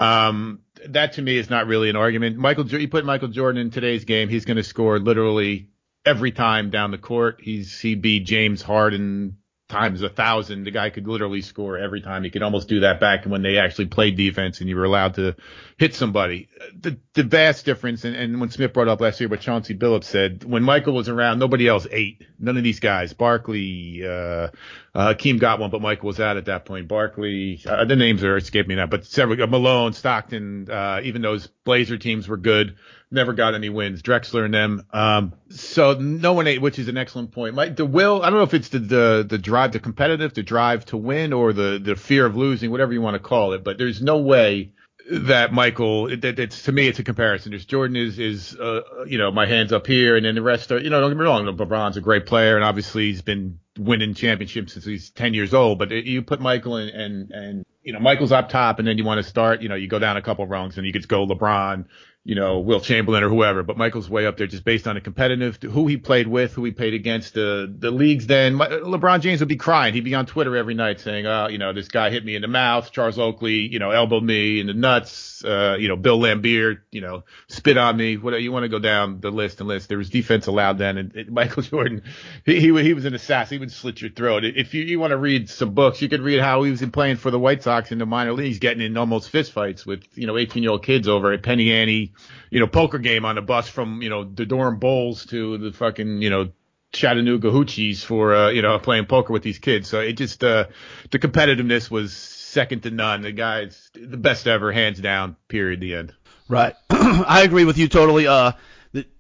Um that to me is not really an argument. Michael you put Michael Jordan in today's game, he's going to score literally every time down the court. He's he beat James Harden times a thousand. The guy could literally score every time. He could almost do that back when they actually played defense and you were allowed to hit somebody. The the vast difference, and, and when Smith brought up last year what Chauncey Billups said, when Michael was around, nobody else ate. None of these guys. Barkley, uh, uh, Hakeem got one, but Michael was out at that point. Barkley, uh, the names are escaping me now, but several, uh, Malone, Stockton, uh, even those Blazer teams were good. Never got any wins. Drexler and them. Um, so no one ate, which is an excellent point. Like the will, I don't know if it's the, the, the drive, the competitive, the drive to win, or the, the fear of losing, whatever you want to call it. But there's no way that Michael, it, it, it's to me, it's a comparison. There's Jordan is, is, uh, you know, my hands up here, and then the rest are, you know, don't get me wrong. LeBron's a great player, and obviously he's been winning championships since he's ten years old. But it, you put Michael in, and, and, you know, Michael's up top, and then you want to start, you know, you go down a couple rungs, and you could go LeBron, you know, Will Chamberlain or whoever, but Michael's way up there just based on the competitive, who he played with, who he played against, the the leagues. Then LeBron James would be crying. He'd be on Twitter every night saying, oh, you know, this guy hit me in the mouth. Charles Oakley, you know, elbowed me in the nuts. Uh, you know, Bill Laimbeer, you know, spit on me. What you want to go down the list and list. There was defense allowed then. And it, Michael Jordan, he, he he was an assassin. He would slit your throat. If you, you want to read some books, you could read how he was playing for the White Sox in the minor leagues, getting in almost fist fights with, you know, eighteen year old kids over at Penny Annie, you know, poker game on the bus from, you know, the Durham Bulls to the fucking, you know, Chattanooga Hoochies for, uh, you know, playing poker with these kids. So it just, uh, the competitiveness was second to none. The guy's the best ever, hands down, period, the end. Right. I agree with you totally. Uh, the,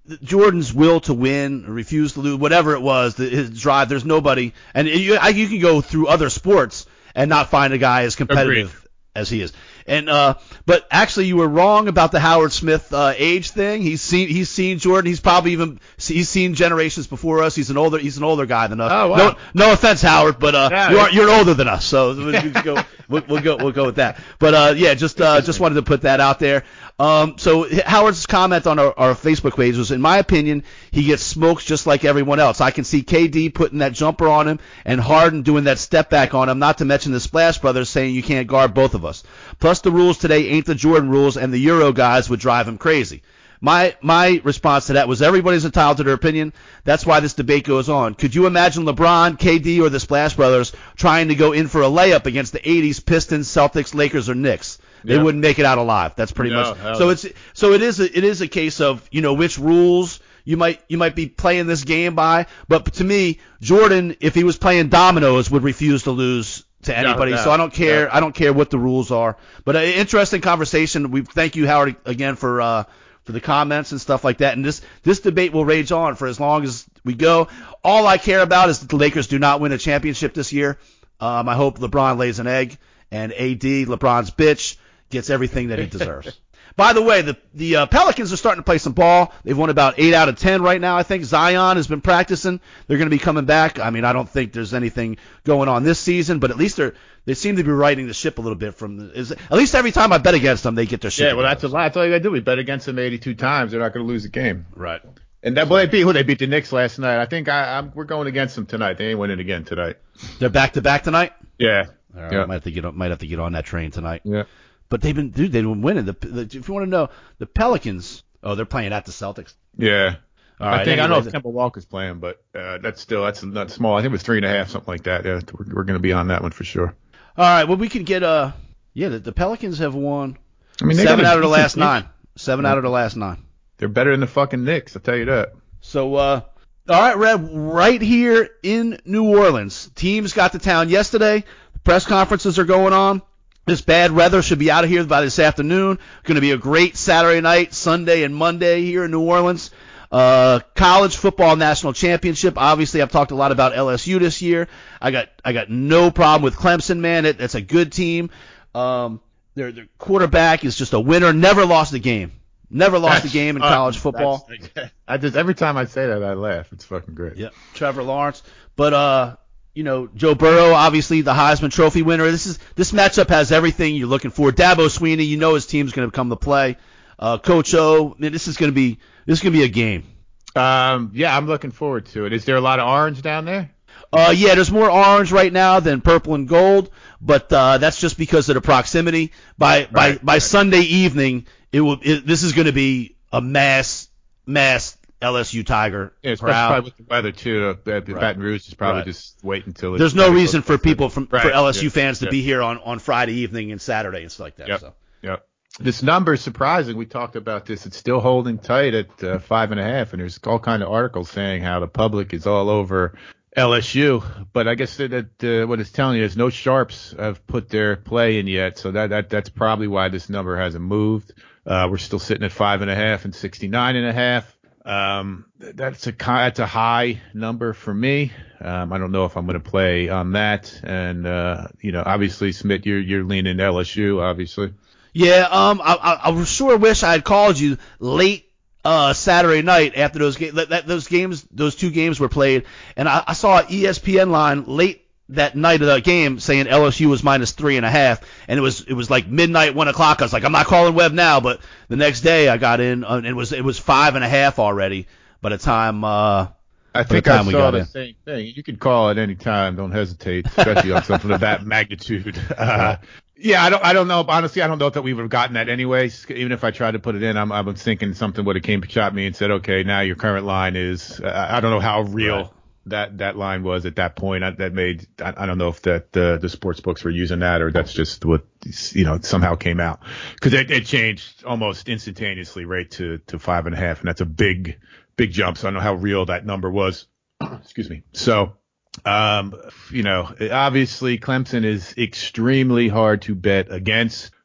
Jordan's will to win, refuse to lose, whatever it was, the, his drive. There's nobody, and you, I, you can go through other sports and not find a guy as competitive Agreed. as he is. And uh, but actually, you were wrong about the Howard Smith uh, age thing. He's seen he's seen Jordan. He's probably even he's seen generations before us. He's an older he's an older guy than us. Oh, wow. No, no offense, Howard, but uh, Yeah, you're you're older than us, so we'll, we'll go we'll, we'll go we'll go with that. But uh, yeah, just uh, just wanted to put that out there. Um, so Howard's comment on our, our Facebook page was, in my opinion, he gets smoked just like everyone else. I can see K D putting that jumper on him and Harden doing that step back on him, not to mention the Splash Brothers saying you can't guard both of us. Plus the rules today ain't the Jordan rules, and the Euro guys would drive him crazy. My my response to that was everybody's entitled to their opinion. That's why this debate goes on. Could you imagine LeBron, K D, or the Splash Brothers trying to go in for a layup against the eighties Pistons, Celtics, Lakers, or Knicks? They Yeah. wouldn't make it out alive. That's pretty No, much. hell So no. it's so it is a, it is a case of, you know, which rules you might you might be playing this game by. But to me, Jordan, if he was playing dominoes, would refuse to lose to anybody. no. So I don't care. Yeah. I don't care what the rules are. But an interesting conversation. We thank you, Howard, again for uh, for the comments and stuff like that. And this this debate will rage on for as long as we go. All I care about is that the Lakers do not win a championship this year. Um, I hope LeBron lays an egg, and A D, LeBron's bitch, gets everything that he deserves. By the way, the the uh, Pelicans are starting to play some ball. They've won about eight out of ten right now, I think. Zion has been practicing. They're going to be coming back. I mean, I don't think there's anything going on this season, but at least they're they seem to be riding the ship a little bit from the, is, at least every time I bet against them, they get their shit. Yeah, well, together. that's a lot. That's all you got to do. We bet against them eighty-two times. They're not going to lose a game. Right. And that, well, they beat who? They beat the Knicks last night. I think I, I'm, we're going against them tonight. They ain't winning again tonight. They're back to back tonight. Yeah. All right, Yeah. might have to get on, might have to get on that train tonight. Yeah. But they've been dude, they've been winning. The, the if you want to know, the Pelicans. Oh, they're playing at the Celtics. Yeah. All right. I think I anyway, don't know if Kemba Walker's playing, but uh, that's still that's not small. I think it was three and a half, something like that. Yeah, we're, we're going to be on that one for sure. All right. Well, we can get uh yeah. The, the Pelicans have won I mean, they seven got a out of the decent last team. nine. Seven out of the last nine. They're better than the fucking Knicks. I'll tell you that. So, uh, all right, Red, right here in New Orleans. Teams got to town yesterday. Press conferences are going on. This bad weather should be out of here by this afternoon. Going to be a great Saturday night, Sunday, and Monday here in New Orleans. Uh, college football national championship. Obviously, I've talked a lot about L S U this year. I got I got no problem with Clemson, man. It, it's a good team. Um, their their quarterback is just a winner. Never lost a game. Never lost That's a game in fun. college football. That's- I just every time I say that, I laugh. It's fucking great. Yep, Trevor Lawrence. But uh, you know, Joe Burrow, obviously the Heisman Trophy winner. This is this matchup has everything you're looking for. Dabo Swinney, you know his team's going to come to play. Uh, Coach O, man, this is going to be this is going to be a game. Um, yeah, I'm looking forward to it. Is there a lot of orange down there? Uh, yeah, there's more orange right now than purple and gold, but uh, that's just because of the proximity. By by Right, by right. Sunday evening, it will. It, this is going to be a mass mass L S U Tiger Yeah, especially crowd. probably with the weather too. Uh, Right. Baton Rouge is probably Right. just waiting until. There's no reason for people from for Right, L S U yeah, fans to yeah. be here on, on Friday evening and Saturday and stuff like that. Yep. So. Yep. This number is surprising. We talked about this. It's still holding tight at uh, five and a half, and there's all kind of articles saying how the public is all over L S U. But I guess that uh, what it's telling you is no sharps have put their play in yet, so that, that that's probably why this number hasn't moved. Uh, we're still sitting at five and a half and sixty-nine and a half. Um, that's a that's a high number for me. Um, I don't know if I'm going to play on that. And uh, you know, obviously, Smith, you're you're leaning L S U, obviously. Yeah, um, I, I, I sure wish I had called you late uh, Saturday night after those games. That, that, those games, those two games were played, and I, I saw an E S P N line late that night of the game saying L S U was minus three and a half, and it was it was like midnight, one o'clock. I was like, I'm not calling Webb now, but the next day I got in, uh, and it was it was five and a half already by the time. Uh, I the think time I we saw got the in. same thing. You can call at any time. Don't hesitate, especially on something of that magnitude. Uh, yeah, I don't. I don't know. Honestly, I don't know that we would have gotten that anyways. Even if I tried to put it in, I'm. I'm thinking something would have came shot me and said, okay, now your current line is. Uh, I don't know how real Right. that that line was at that point. I, that made. I, I don't know if that uh, the sports books were using that or that's just what you know somehow came out because it, it changed almost instantaneously right to to five and a half, and that's a big. Big jump. So I don't know how real that number was. Excuse me. So, um, you know, obviously Clemson is extremely hard to bet against.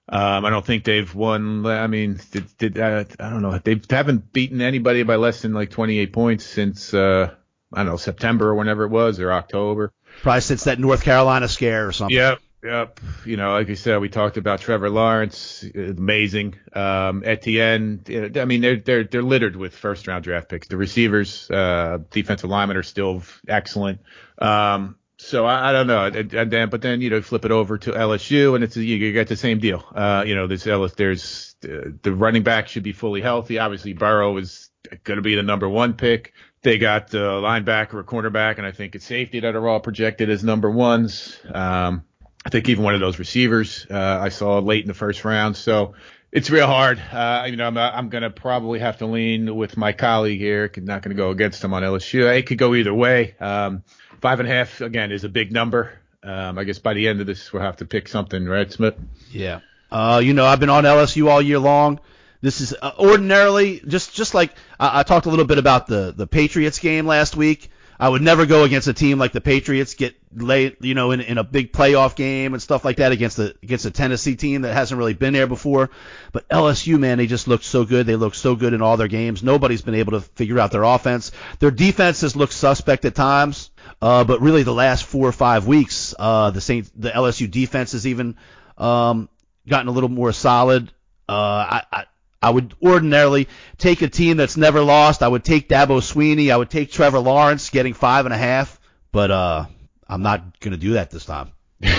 Um, I don't think they've won. I mean, did, did uh, I don't know. They haven't beaten anybody by less than like twenty-eight points since uh, I don't know September or whenever it was, or October. Probably since that North Carolina scare or something. Yep, yep. You know, like I said, we talked about Trevor Lawrence, amazing. Um, Etienne. I mean, they're they're they're littered with first round draft picks. The receivers, uh, defensive linemen are still excellent. Um, So I, I don't know, and, and then but then you know flip it over to L S U and it's you, you get the same deal. Uh, you know this L S there's uh, the running back should be fully healthy. Obviously Burrow is going to be the number one pick. They got the uh, linebacker, a cornerback, and I think it's safety that are all projected as number ones. Um, I think even one of those receivers uh, I saw late in the first round. So it's real hard. Uh, you know I'm I'm going to probably have to lean with my colleague here. I'm not going to go against him on L S U. It could go either way. Um, Five and a half, again, is a big number. Um, I guess by the end of this, we'll have to pick something, right, Smith? Yeah. Uh, you know, I've been on L S U all year long. This is uh, ordinarily, just just like I, I talked a little bit about the, the Patriots game last week. I would never go against a team like the Patriots, get late, you know, in, in a big playoff game and stuff like that against the against a Tennessee team that hasn't really been there before. But L S U, man, they just look so good. They look so good in all their games. Nobody's been able to figure out their offense. Their defense has looked suspect at times, uh, but really the last four or five weeks, uh, the Saints, the L S U defense has even um, gotten a little more solid. Uh, I, I I would ordinarily take a team that's never lost. I would take Dabo Swinney. I would take Trevor Lawrence getting five and a half, but uh, I'm not going to do that this time.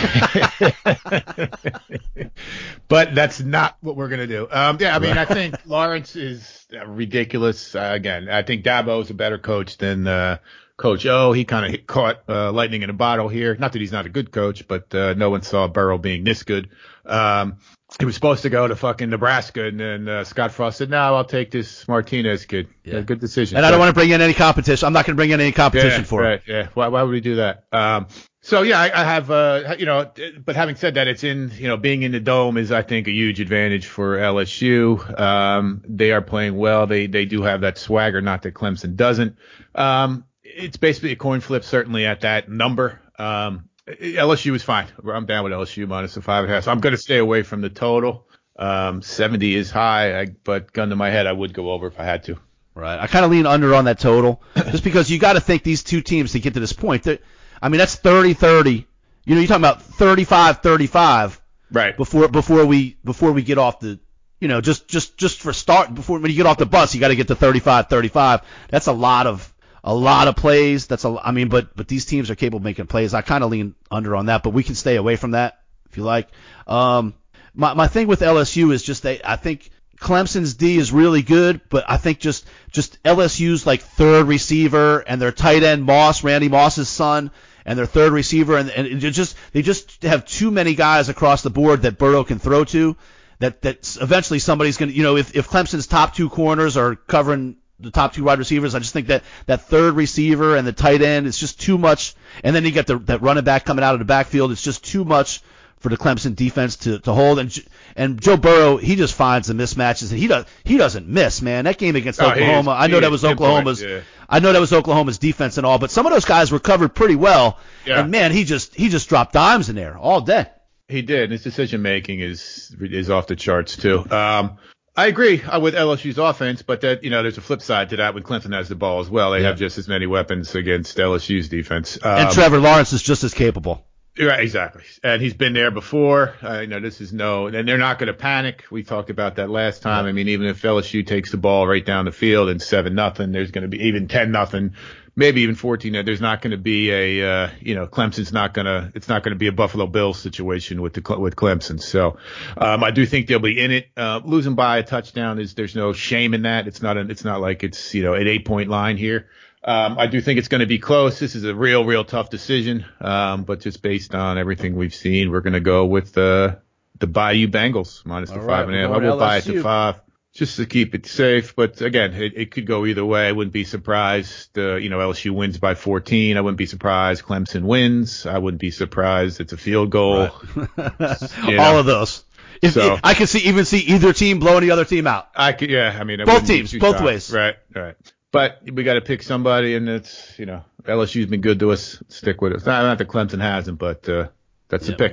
But that's not what we're going to do. Um, yeah, I mean, I think Lawrence is ridiculous. Uh, again, I think Dabo is a better coach than uh, Coach O. He kind of caught uh, lightning in a bottle here. Not that he's not a good coach, but uh, no one saw Burrow being this good. Um, he was supposed to go to fucking Nebraska, and then uh, Scott Frost said, no, I'll take this Martinez kid. Yeah. Yeah, good decision. And I don't want to bring in any competition. I'm not going to bring in any competition yeah, for right, it. Yeah, why, why would we do that? Um, so, yeah, I, I have, uh, you know, but having said that, it's in, you know, being in the dome is, I think, a huge advantage for L S U. Um, they are playing well. They they do have that swagger, not that Clemson doesn't. Um, it's basically a coin flip, certainly at that number. Um, L S U is fine. I'm down with L S U minus the five and a half. So I'm going to stay away from the total. Um, seventy is high, I, but gun to my head, I would go over if I had to. Right. I kind of lean under on that total just because you got to think these two teams to get to this point. I mean, that's thirty thirty. You know, you're talking about thirty-five thirty-five. Right. Before before we before we get off the, you know, just just just for start before when you get off the bus, you got to get to thirty-five thirty-five. That's a lot of a lot of plays. That's a I mean, but but these teams are capable of making plays. I kind of lean under on that, but we can stay away from that if you like. Um, my my thing with L S U is just they I think Clemson's D is really good, but I think just just L S U's like third receiver and their tight end Moss, Randy Moss's son, and their third receiver, and, and it just they just have too many guys across the board that Burrow can throw to. That that eventually somebody's gonna, you know, if if Clemson's top two corners are covering the top two wide receivers, I just think that that third receiver and the tight end is just too much. And then you get the that running back coming out of the backfield. It's just too much for the Clemson defense to, to hold. And and Joe Burrow, he just finds the mismatches, and he does he doesn't miss, man. That game against oh, Oklahoma, is, I know that was Oklahoma's yeah. I know that was Oklahoma's defense and all, but some of those guys were covered pretty well. Yeah. And man, he just he just dropped dimes in there all day. He did. His decision making is is off the charts too. Um, I agree with L S U's offense, but that you know there's a flip side to that when Clemson has the ball as well. They yeah. have just as many weapons against L S U's defense. Um, and Trevor Lawrence is just as capable. Right, exactly. And he's been there before. Uh, you know, this is no, and they're not going to panic. We talked about that last time. Yeah. I mean, even if L S U takes the ball right down the field and seven nothing, there's going to be even ten nothing, maybe even fourteen. There's not going to be a, uh, you know, Clemson's not going to, it's not going to be a Buffalo Bills situation with the with Clemson. So, um, I do think they'll be in it. Uh, losing by a touchdown is there's no shame in that. It's not an, it's not like it's you know an eight point line here. Um, I do think it's going to be close. This is a real, real tough decision. Um, but just based on everything we've seen, we're going to go with the, the Bayou Bengals minus the All five right, and a half. I will buy it to five just to keep it safe. But again, it, it could go either way. I wouldn't be surprised. Uh, you know, L S U wins by fourteen. I wouldn't be surprised. Clemson wins. I wouldn't be surprised. It's a field goal. Right. You know. All of those. If, so, I could see even see either team blowing the other team out. I could, yeah. I mean, I both teams, both shocked. ways. Right, right. But we got to pick somebody, and it's, you know, L S U's been good to us. Stick with it. Not, not that Clemson hasn't, but uh, that's yeah. the pick.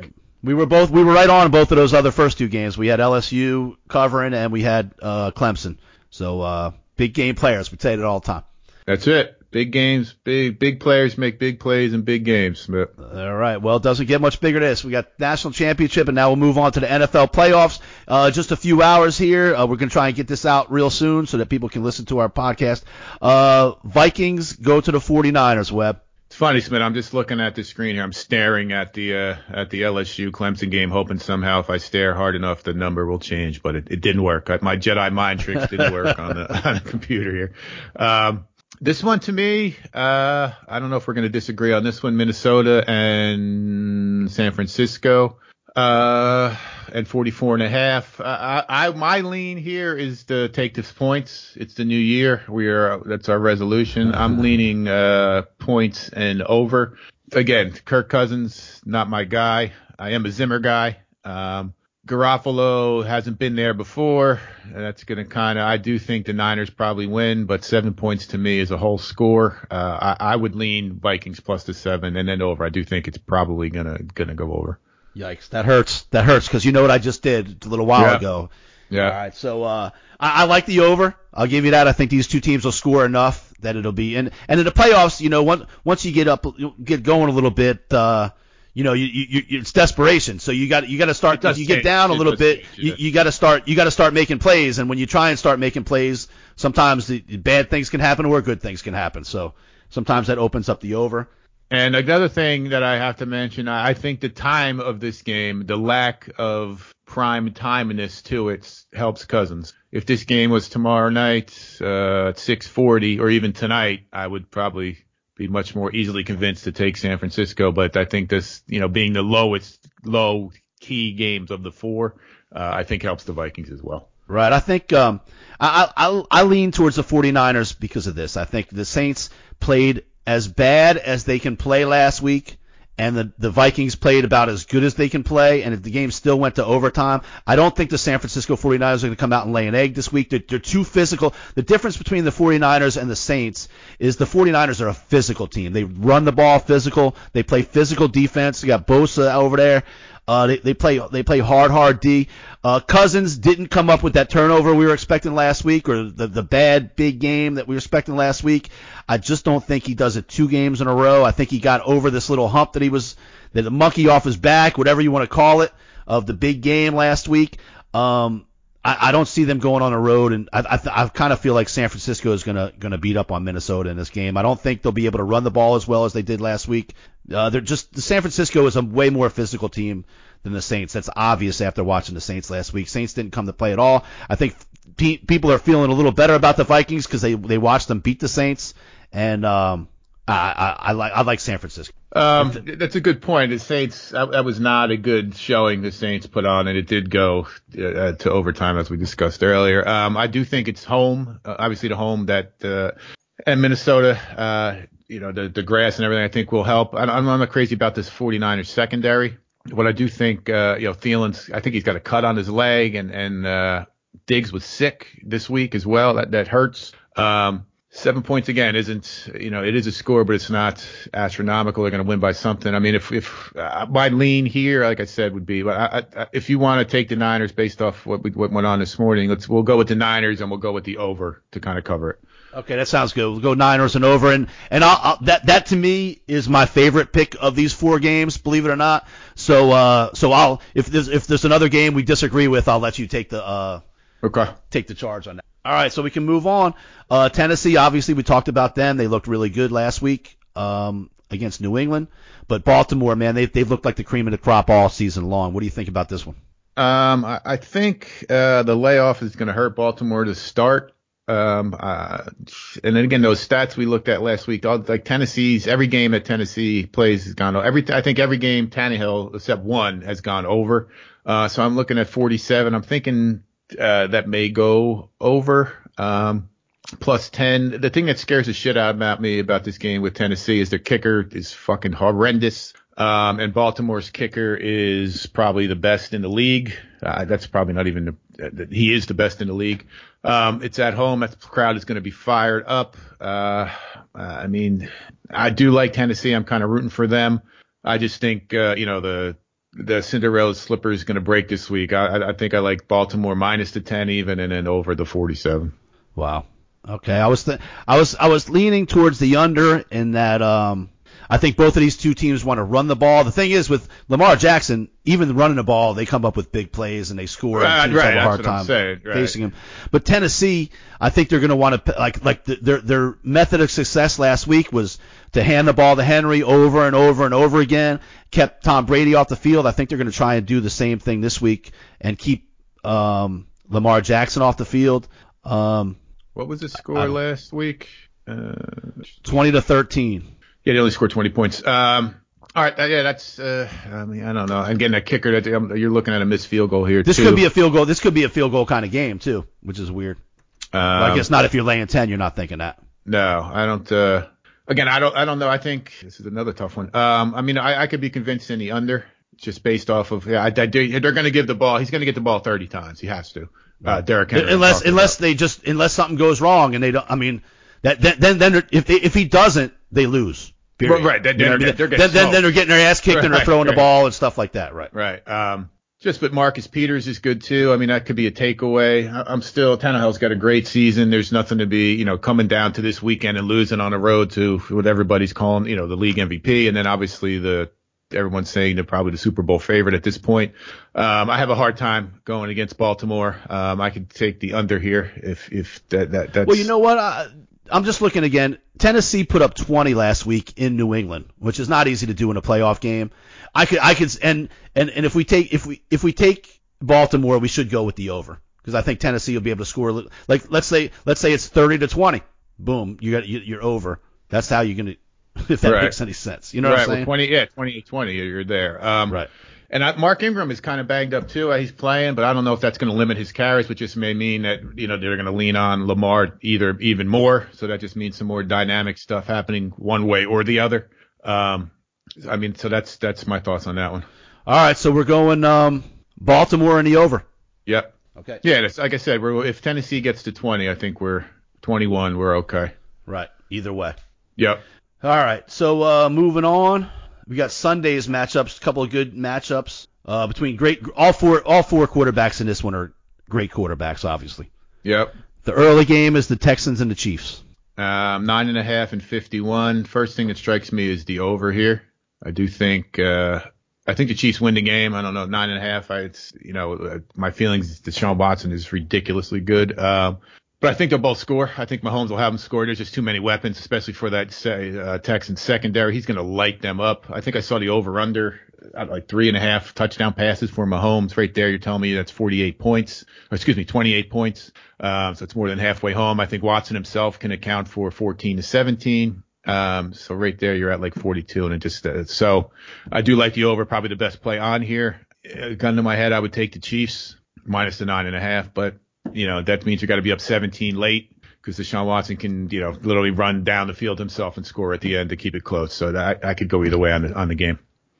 We were both we were right on both of those other first two games. We had L S U covering and we had uh, Clemson. So uh, big game players. We say it all the time. That's it. Big games, big big players make big plays in big games. But. All right. Well, it doesn't get much bigger than this. We got national championship, and now we'll move on to the N F L playoffs. Uh, just a few hours here. Uh, we're going to try and get this out real soon so that people can listen to our podcast. Uh, Vikings go to the forty-niners, Webb. It's funny, Smith. I'm just looking at the screen here. I'm staring at the uh, at the L S U Clemson game, hoping somehow if I stare hard enough, the number will change. But it, it didn't work. My Jedi mind tricks didn't work on the on the computer here. Um, This one to me, uh, I don't know if we're going to disagree on this one. Minnesota and San Francisco, uh, at forty-four and a half. I, I, my lean here is to take the points. It's the new year. We are, that's our resolution. I'm leaning, uh, points and over. Again, Kirk Cousins, not my guy. I am a Zimmer guy. Um, Garoppolo hasn't been there before. That's going to kind of, I do think the Niners probably win, but seven points to me is a whole score. Uh, I, I would lean Vikings plus the seven and then over. I do think it's probably going to, going to go over. Yikes. That hurts. That hurts because you know what I just did a little while yeah. ago. Yeah. All right. So, uh, I, I like the over. I'll give you that. I think these two teams will score enough that it'll be in, and in the playoffs, you know, once, once you get up, get going a little bit, uh, You know, you, you, you, it's desperation. So you got, you got to start. If you get down a little bit, you, you got to start. You got to start making plays. And when you try and start making plays, sometimes the bad things can happen or good things can happen. So sometimes that opens up the over. And another thing that I have to mention, I think the time of this game, the lack of prime timeness to it, helps Cousins. If this game was tomorrow night uh, at six forty, or even tonight, I would probably be much more easily convinced to take San Francisco. But I think this, you know, being the lowest, low key games of the four, uh, I think helps the Vikings as well. Right. I think um, I, I I lean towards the forty-niners because of this. I think the Saints played as bad as they can play last week, and the, the Vikings played about as good as they can play, and if the game still went to overtime, I don't think the San Francisco forty-niners are going to come out and lay an egg this week. They're, they're too physical. The difference between the forty-niners and the Saints is the forty-niners are a physical team. They run the ball physical. They play physical defense. They got Bosa over there. Uh, they, they play they play hard, hard D. Uh, Cousins didn't come up with that turnover we were expecting last week, or the, the bad big game that we were expecting last week. I just don't think he does it two games in a row. I think he got over this little hump that he was, that the monkey off his back, whatever you want to call it, of the big game last week. Um, I, I don't see them going on the road, and I, I, I kind of feel like San Francisco is gonna gonna beat up on Minnesota in this game. I don't think they'll be able to run the ball as well as they did last week. Uh, they're just the San Francisco is a way more physical team than the Saints. That's obvious after watching the Saints last week. Saints didn't come to play at all. I think pe- people are feeling a little better about the Vikings because they they watched them beat the Saints, and um, I, I, I like I like San Francisco. Um, that's a good point. The Saints, that, that was not a good showing the Saints put on, and it did go uh, to overtime as we discussed earlier. Um, I do think it's home, uh, obviously the home that uh, and Minnesota. Uh, you know, the the grass and everything I think will help. I, I'm not crazy about this forty-niners secondary. What I do think, uh, you know, Thielen's, I think he's got a cut on his leg, and, and, uh, Diggs was sick this week as well. That, that hurts. Um, seven points again isn't, you know, it is a score, but it's not astronomical. They're going to win by something. I mean, if, if, uh, my lean here, like I said, would be, but I, I, if you want to take the Niners based off what we, what went on this morning, let's, we'll go with the Niners and we'll go with the over to kind of cover it. Okay, that sounds good. We'll go Niners and over, and and I'll, I'll, that that to me is my favorite pick of these four games, believe it or not. So uh, so I'll if there's if there's another game we disagree with, I'll let you take the uh okay take the charge on that. All right, so we can move on. Uh, Tennessee, obviously, we talked about them. They looked really good last week um, against New England, but Baltimore, man, they they've looked like the cream of the crop all season long. What do you think about this one? Um, I, I think uh, the layoff is going to hurt Baltimore to start. Um, uh, and then again, those stats we looked at last week, all, like Tennessee's, every game that Tennessee plays has gone over. Every, I think every game Tannehill, except one, has gone over. Uh, so I'm looking at forty-seven. I'm thinking, uh, that may go over, um, plus ten. The thing that scares the shit out about me about this game with Tennessee is their kicker is fucking horrendous. Um, and Baltimore's kicker is probably the best in the league. Uh, that's probably not even the, uh, he is the best in the league. Um, it's at home. That crowd is going to be fired up. Uh, I mean, I do like Tennessee. I'm kind of rooting for them. I just think, uh, you know, the, the Cinderella slipper is going to break this week. I, I think I like Baltimore minus the ten even, and then over the forty-seven. Wow. Okay. I was th- I was I was leaning towards the under in that. Um, I think both of these two teams want to run the ball. The thing is with Lamar Jackson, even running the ball, they come up with big plays and they score. Right, and teams right, have a hard that's what I'm time saying, right. facing him. But Tennessee, I think they're going to want to like like the, their their method of success last week was to hand the ball to Henry over and over and over again, kept Tom Brady off the field. I think they're going to try and do the same thing this week and keep um, Lamar Jackson off the field. Um, what was the score last week? Uh, twenty to thirteen. Yeah, they only scored twenty points. Um, all right, uh, yeah, that's. Uh, I mean, I don't know. And getting a kicker, that um, you're looking at a missed field goal here. This too. could be a field goal. This could be a field goal kind of game too, which is weird. Um, well, I guess not if you're laying ten. You're not thinking that. No, I don't. Uh, again, I don't. I don't know. I think this is another tough one. Um, I mean, I, I could be convinced in the under just based off of. Yeah, I, I, they're going to give the ball. He's going to get the ball thirty times. He has to. Uh, Derrick Henry. Unless unless about. they just unless something goes wrong and they don't. I mean, that then then if they, if he doesn't, they lose. Period. Right, they're, they're, they're, they're then, then, then they're getting their ass kicked right, and they're throwing right. the ball and stuff like that, right? Right. Um, just, but Marcus Peters is good too. I mean, that could be a takeaway. I'm still, Tannehill's got a great season. There's nothing to be, you know, coming down to this weekend and losing on the road to what everybody's calling, you know, the league M V P, and then obviously the everyone's saying they're probably the Super Bowl favorite at this point. Um, I have a hard time going against Baltimore. Um, I could take the under here if if that that that's. Well, you know what? I, I'm just looking again. Tennessee put up twenty last week in New England, which is not easy to do in a playoff game. I could, I could, and and and if we take if we if we take Baltimore, we should go with the over because I think Tennessee will be able to score. Like let's say let's say it's thirty to twenty. Boom, you got you're over. That's how you're gonna. If that right. makes any sense, you know right. what I'm saying? Well, twenty, yeah, twenty-eight twenty, you're there. Um, right. And I, Mark Ingram is kind of banged up too. He's playing, but I don't know if that's going to limit his carries, which just may mean that, you know, they're going to lean on Lamar either even more. So that just means some more dynamic stuff happening one way or the other. Um, I mean, so that's that's my thoughts on that one. All right, so we're going um, Baltimore in the over. Yep. Okay. Yeah, that's, like I said, we're, if Tennessee gets to twenty, I think we're twenty-one. We're okay. Right. Either way. Yep. All right. So uh, moving on. We got Sunday's matchups, a couple of good matchups uh, between great all four all four quarterbacks in this one are great quarterbacks, obviously. Yep. The early game is the Texans and the Chiefs. Um, nine and a half and fifty-one. First thing that strikes me is the over here. I do think uh, I think the Chiefs win the game. I don't know, nine and a half. I, it's you know uh, my feelings is Deshaun Watson is ridiculously good. Um, But I think they'll both score. I think Mahomes will have them score. There's just too many weapons, especially for that say, uh, Texans secondary. He's going to light them up. I think I saw the over-under at like three and a half touchdown passes for Mahomes. Right there, you're telling me that's forty-eight points. Or excuse me, twenty-eight points. Um, so it's more than halfway home. I think Watson himself can account for fourteen to seventeen. Um, so right there, you're at like forty-two. And it just uh, so I do like the over, probably the best play on here. Uh, gun to my head, I would take the Chiefs minus the nine and a half, but. You know, that means you got to be up seventeen late because Deshaun Watson can, you know, literally run down the field himself and score at the end to keep it close. So that, I could go either way on the, on the game.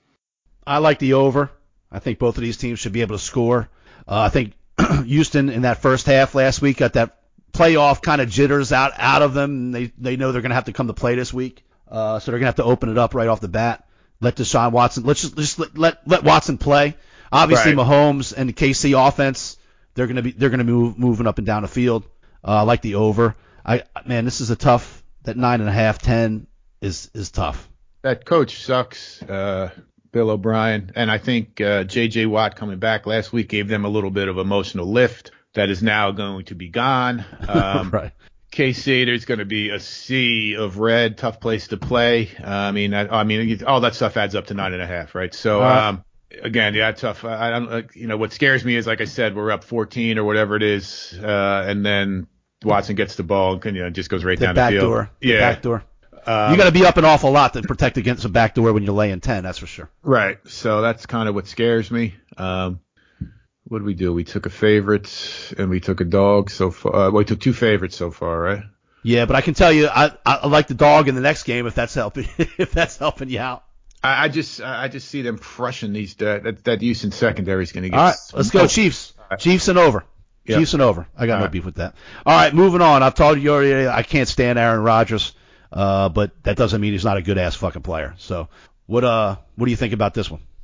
I like the over. I think both of these teams should be able to score. Uh, I think Houston in that first half last week got that playoff kind of jitters out, out of them. And they, they know they're going to have to come to play this week. Uh, so they're going to have to open it up right off the bat. Let Deshaun Watson, let's just, just let, let, let Watson play. Obviously, right. Mahomes and the K C offense. They're gonna be they're gonna move moving up and down the field. Uh, I like the over. I man, this is a tough. That nine and a half, ten is is tough. That coach sucks, uh, Bill O'Brien, and I think uh, J J Watt coming back last week gave them a little bit of emotional lift that is now going to be gone. Um, right. K C, there's going to be a sea of red, tough place to play. Uh, I mean, I, I mean, all that stuff adds up to nine and a half, right? So. Uh, um, Again, yeah, tough. I don't, you know, what scares me is, like I said, we're up fourteen or whatever it is, uh, and then Watson gets the ball and, you know, just goes right the down back the field. Door. Yeah, the back door. Um, you got to be up an awful lot to protect against a back door when you're laying ten. That's for sure. Right. So that's kind of what scares me. Um, what did we do? We took a favorite and we took a dog so far. Uh, well, we took two favorites so far, right? Yeah, but I can tell you, I I like the dog in the next game if that's helping if that's helping you out. I just I just see them crushing these uh, that that Houston secondary is going to get. All right, let's go Chiefs. Right. Chiefs and over. Yep. Chiefs and over. I got All no right. beef with that. All right, moving on. I've told you already I can't stand Aaron Rodgers, uh, but that doesn't mean he's not a good ass fucking player. So what uh what do you think about this one?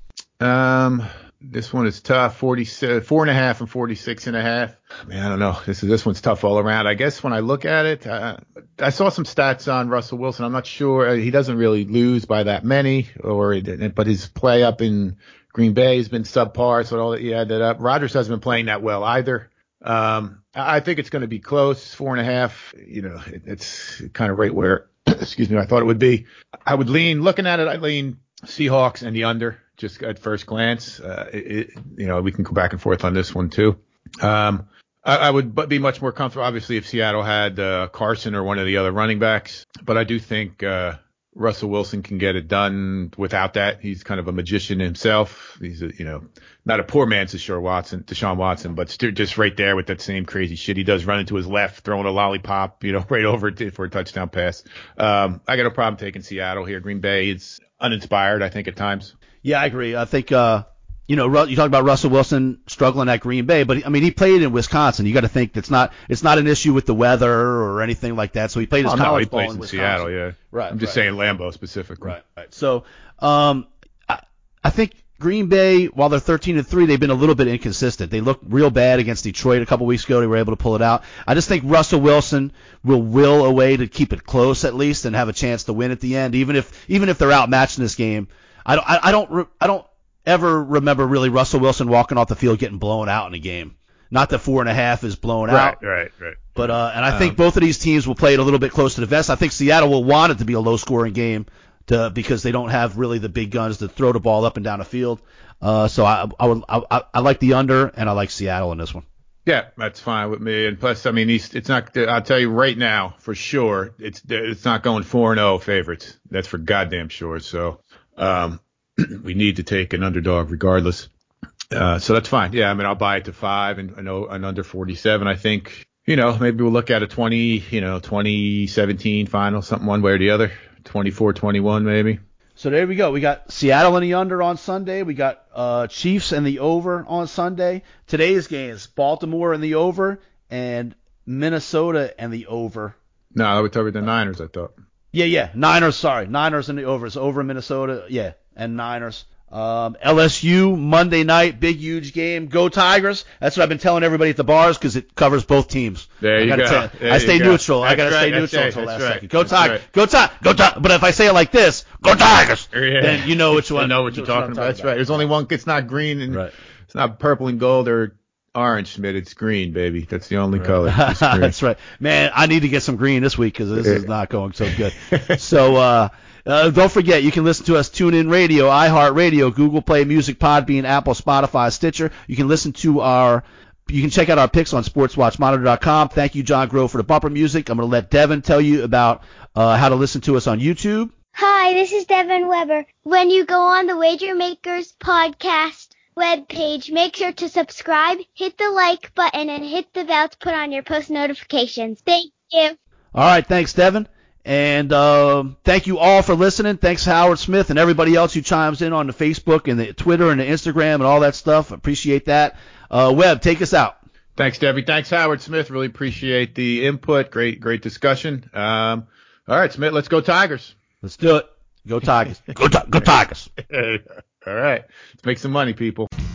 Um, this one is tough. Forty four and a half and forty six and a half. Man, I don't know. This is this one's tough all around. I guess when I look at it, uh, I saw some stats on Russell Wilson. I'm not sure he doesn't really lose by that many, or but his play up in Green Bay has been subpar. So all that you add that up, Rodgers hasn't been playing that well either. Um, I think it's going to be close. Four and a half. You know, it, it's kind of right where, excuse me, I thought it would be. I would lean. Looking at it, I lean Seahawks and the under. Just at first glance, uh, it, it, you know, we can go back and forth on this one too. Um, I, I would be much more comfortable, obviously, if Seattle had uh, Carson or one of the other running backs. But I do think uh, Russell Wilson can get it done without that. He's kind of a magician himself. He's, a, you know, not a poor man's Deshaun Watson, Deshaun Watson, but st- just right there with that same crazy shit he does, running to his left, throwing a lollipop, you know, right over it for a touchdown pass. Um, I got no problem taking Seattle here. Green Bay is uninspired, I think, at times. Yeah, I agree. I think, uh, you know, you talk about Russell Wilson struggling at Green Bay, but I mean, he played in Wisconsin. You got to think that's not, it's not an issue with the weather or anything like that. So he played his oh, college no, he ball plays in, in Wisconsin. Seattle, yeah. Right. I'm just right. saying Lambeau specifically. Right. Right. So, um, I, I think Green Bay, while they're thirteen and three, they've been a little bit inconsistent. They looked real bad against Detroit a couple weeks ago. They were able to pull it out. I just think Russell Wilson will will a way to keep it close at least and have a chance to win at the end, even if even if they're outmatched in this game. I don't. I, I don't. I don't. ever remember really Russell Wilson walking off the field getting blown out in a game. Not that four and a half is blown right, out. Right, right, right. But uh, and I think um, both of these teams will play it a little bit close to the vest. I think Seattle will want it to be a low-scoring game to, because they don't have really the big guns to throw the ball up and down the field. Uh, so I I, would, I I like the under, and I like Seattle in this one. Yeah, that's fine with me. And plus, I mean, he's, it's not. I'll tell you right now for sure, it's it's not going four and zero favorites. That's for goddamn sure. So. Um, we need to take an underdog regardless. Uh, so that's fine. Yeah, I mean, I'll buy it to five and I know an under forty-seven. I think, you know, maybe we'll look at a twenty, you know, twenty seventeen final, something one way or the other, twenty-four twenty-one maybe. So there we go. We got Seattle and the under on Sunday. We got uh, Chiefs and the over on Sunday. Today's games, Baltimore and the over and Minnesota and the over. No, I would cover the Niners, I thought. Yeah, yeah. Niners, sorry. Niners and the overs. Over Minnesota, yeah. And Niners. Um, L S U Monday night, big huge game. Go Tigers. That's what I've been telling everybody at the bars because it covers both teams. There you I gotta go. Tell, there I stay go. neutral. That's I gotta right, stay that's neutral right, until last right. second. Go that's Tigers. Right. Go Tigers. Go Tigers. But if I say it like this, go Tigers, yeah. then you know which one. I know what you're talking about. That's right. There's only one. It's not green and right. It's not purple and gold or orange, Schmidt. It's green, baby. That's the only right. color. That's right. Man, I need to get some green this week because this is not going so good. so, uh, Uh, don't forget, you can listen to us TuneIn Radio, iHeartRadio, Google Play Music, Podbean, Apple, Spotify, Stitcher. You can listen to our, you can check out our picks on sports watch monitor dot com. Thank you, John Grove, for the bumper music. I'm going to let Devin tell you about uh, how to listen to us on YouTube. Hi, this is Devin Weber. When you go on the Wager Makers podcast webpage, make sure to subscribe, hit the like button, and hit the bell to put on your post notifications. Thank you. All right, thanks, Devin. And um, thank you all for listening. Thanks, Howard Smith, and everybody else who chimes in on the Facebook and the Twitter and the Instagram and all that stuff. Appreciate that. Uh, Webb, take us out. Thanks, Debbie. Thanks, Howard Smith. Really appreciate the input. Great, great discussion. Um, all right, Smith, let's go Tigers. Let's do it. Go Tigers. go, go Tigers. All right. Let's make some money, people.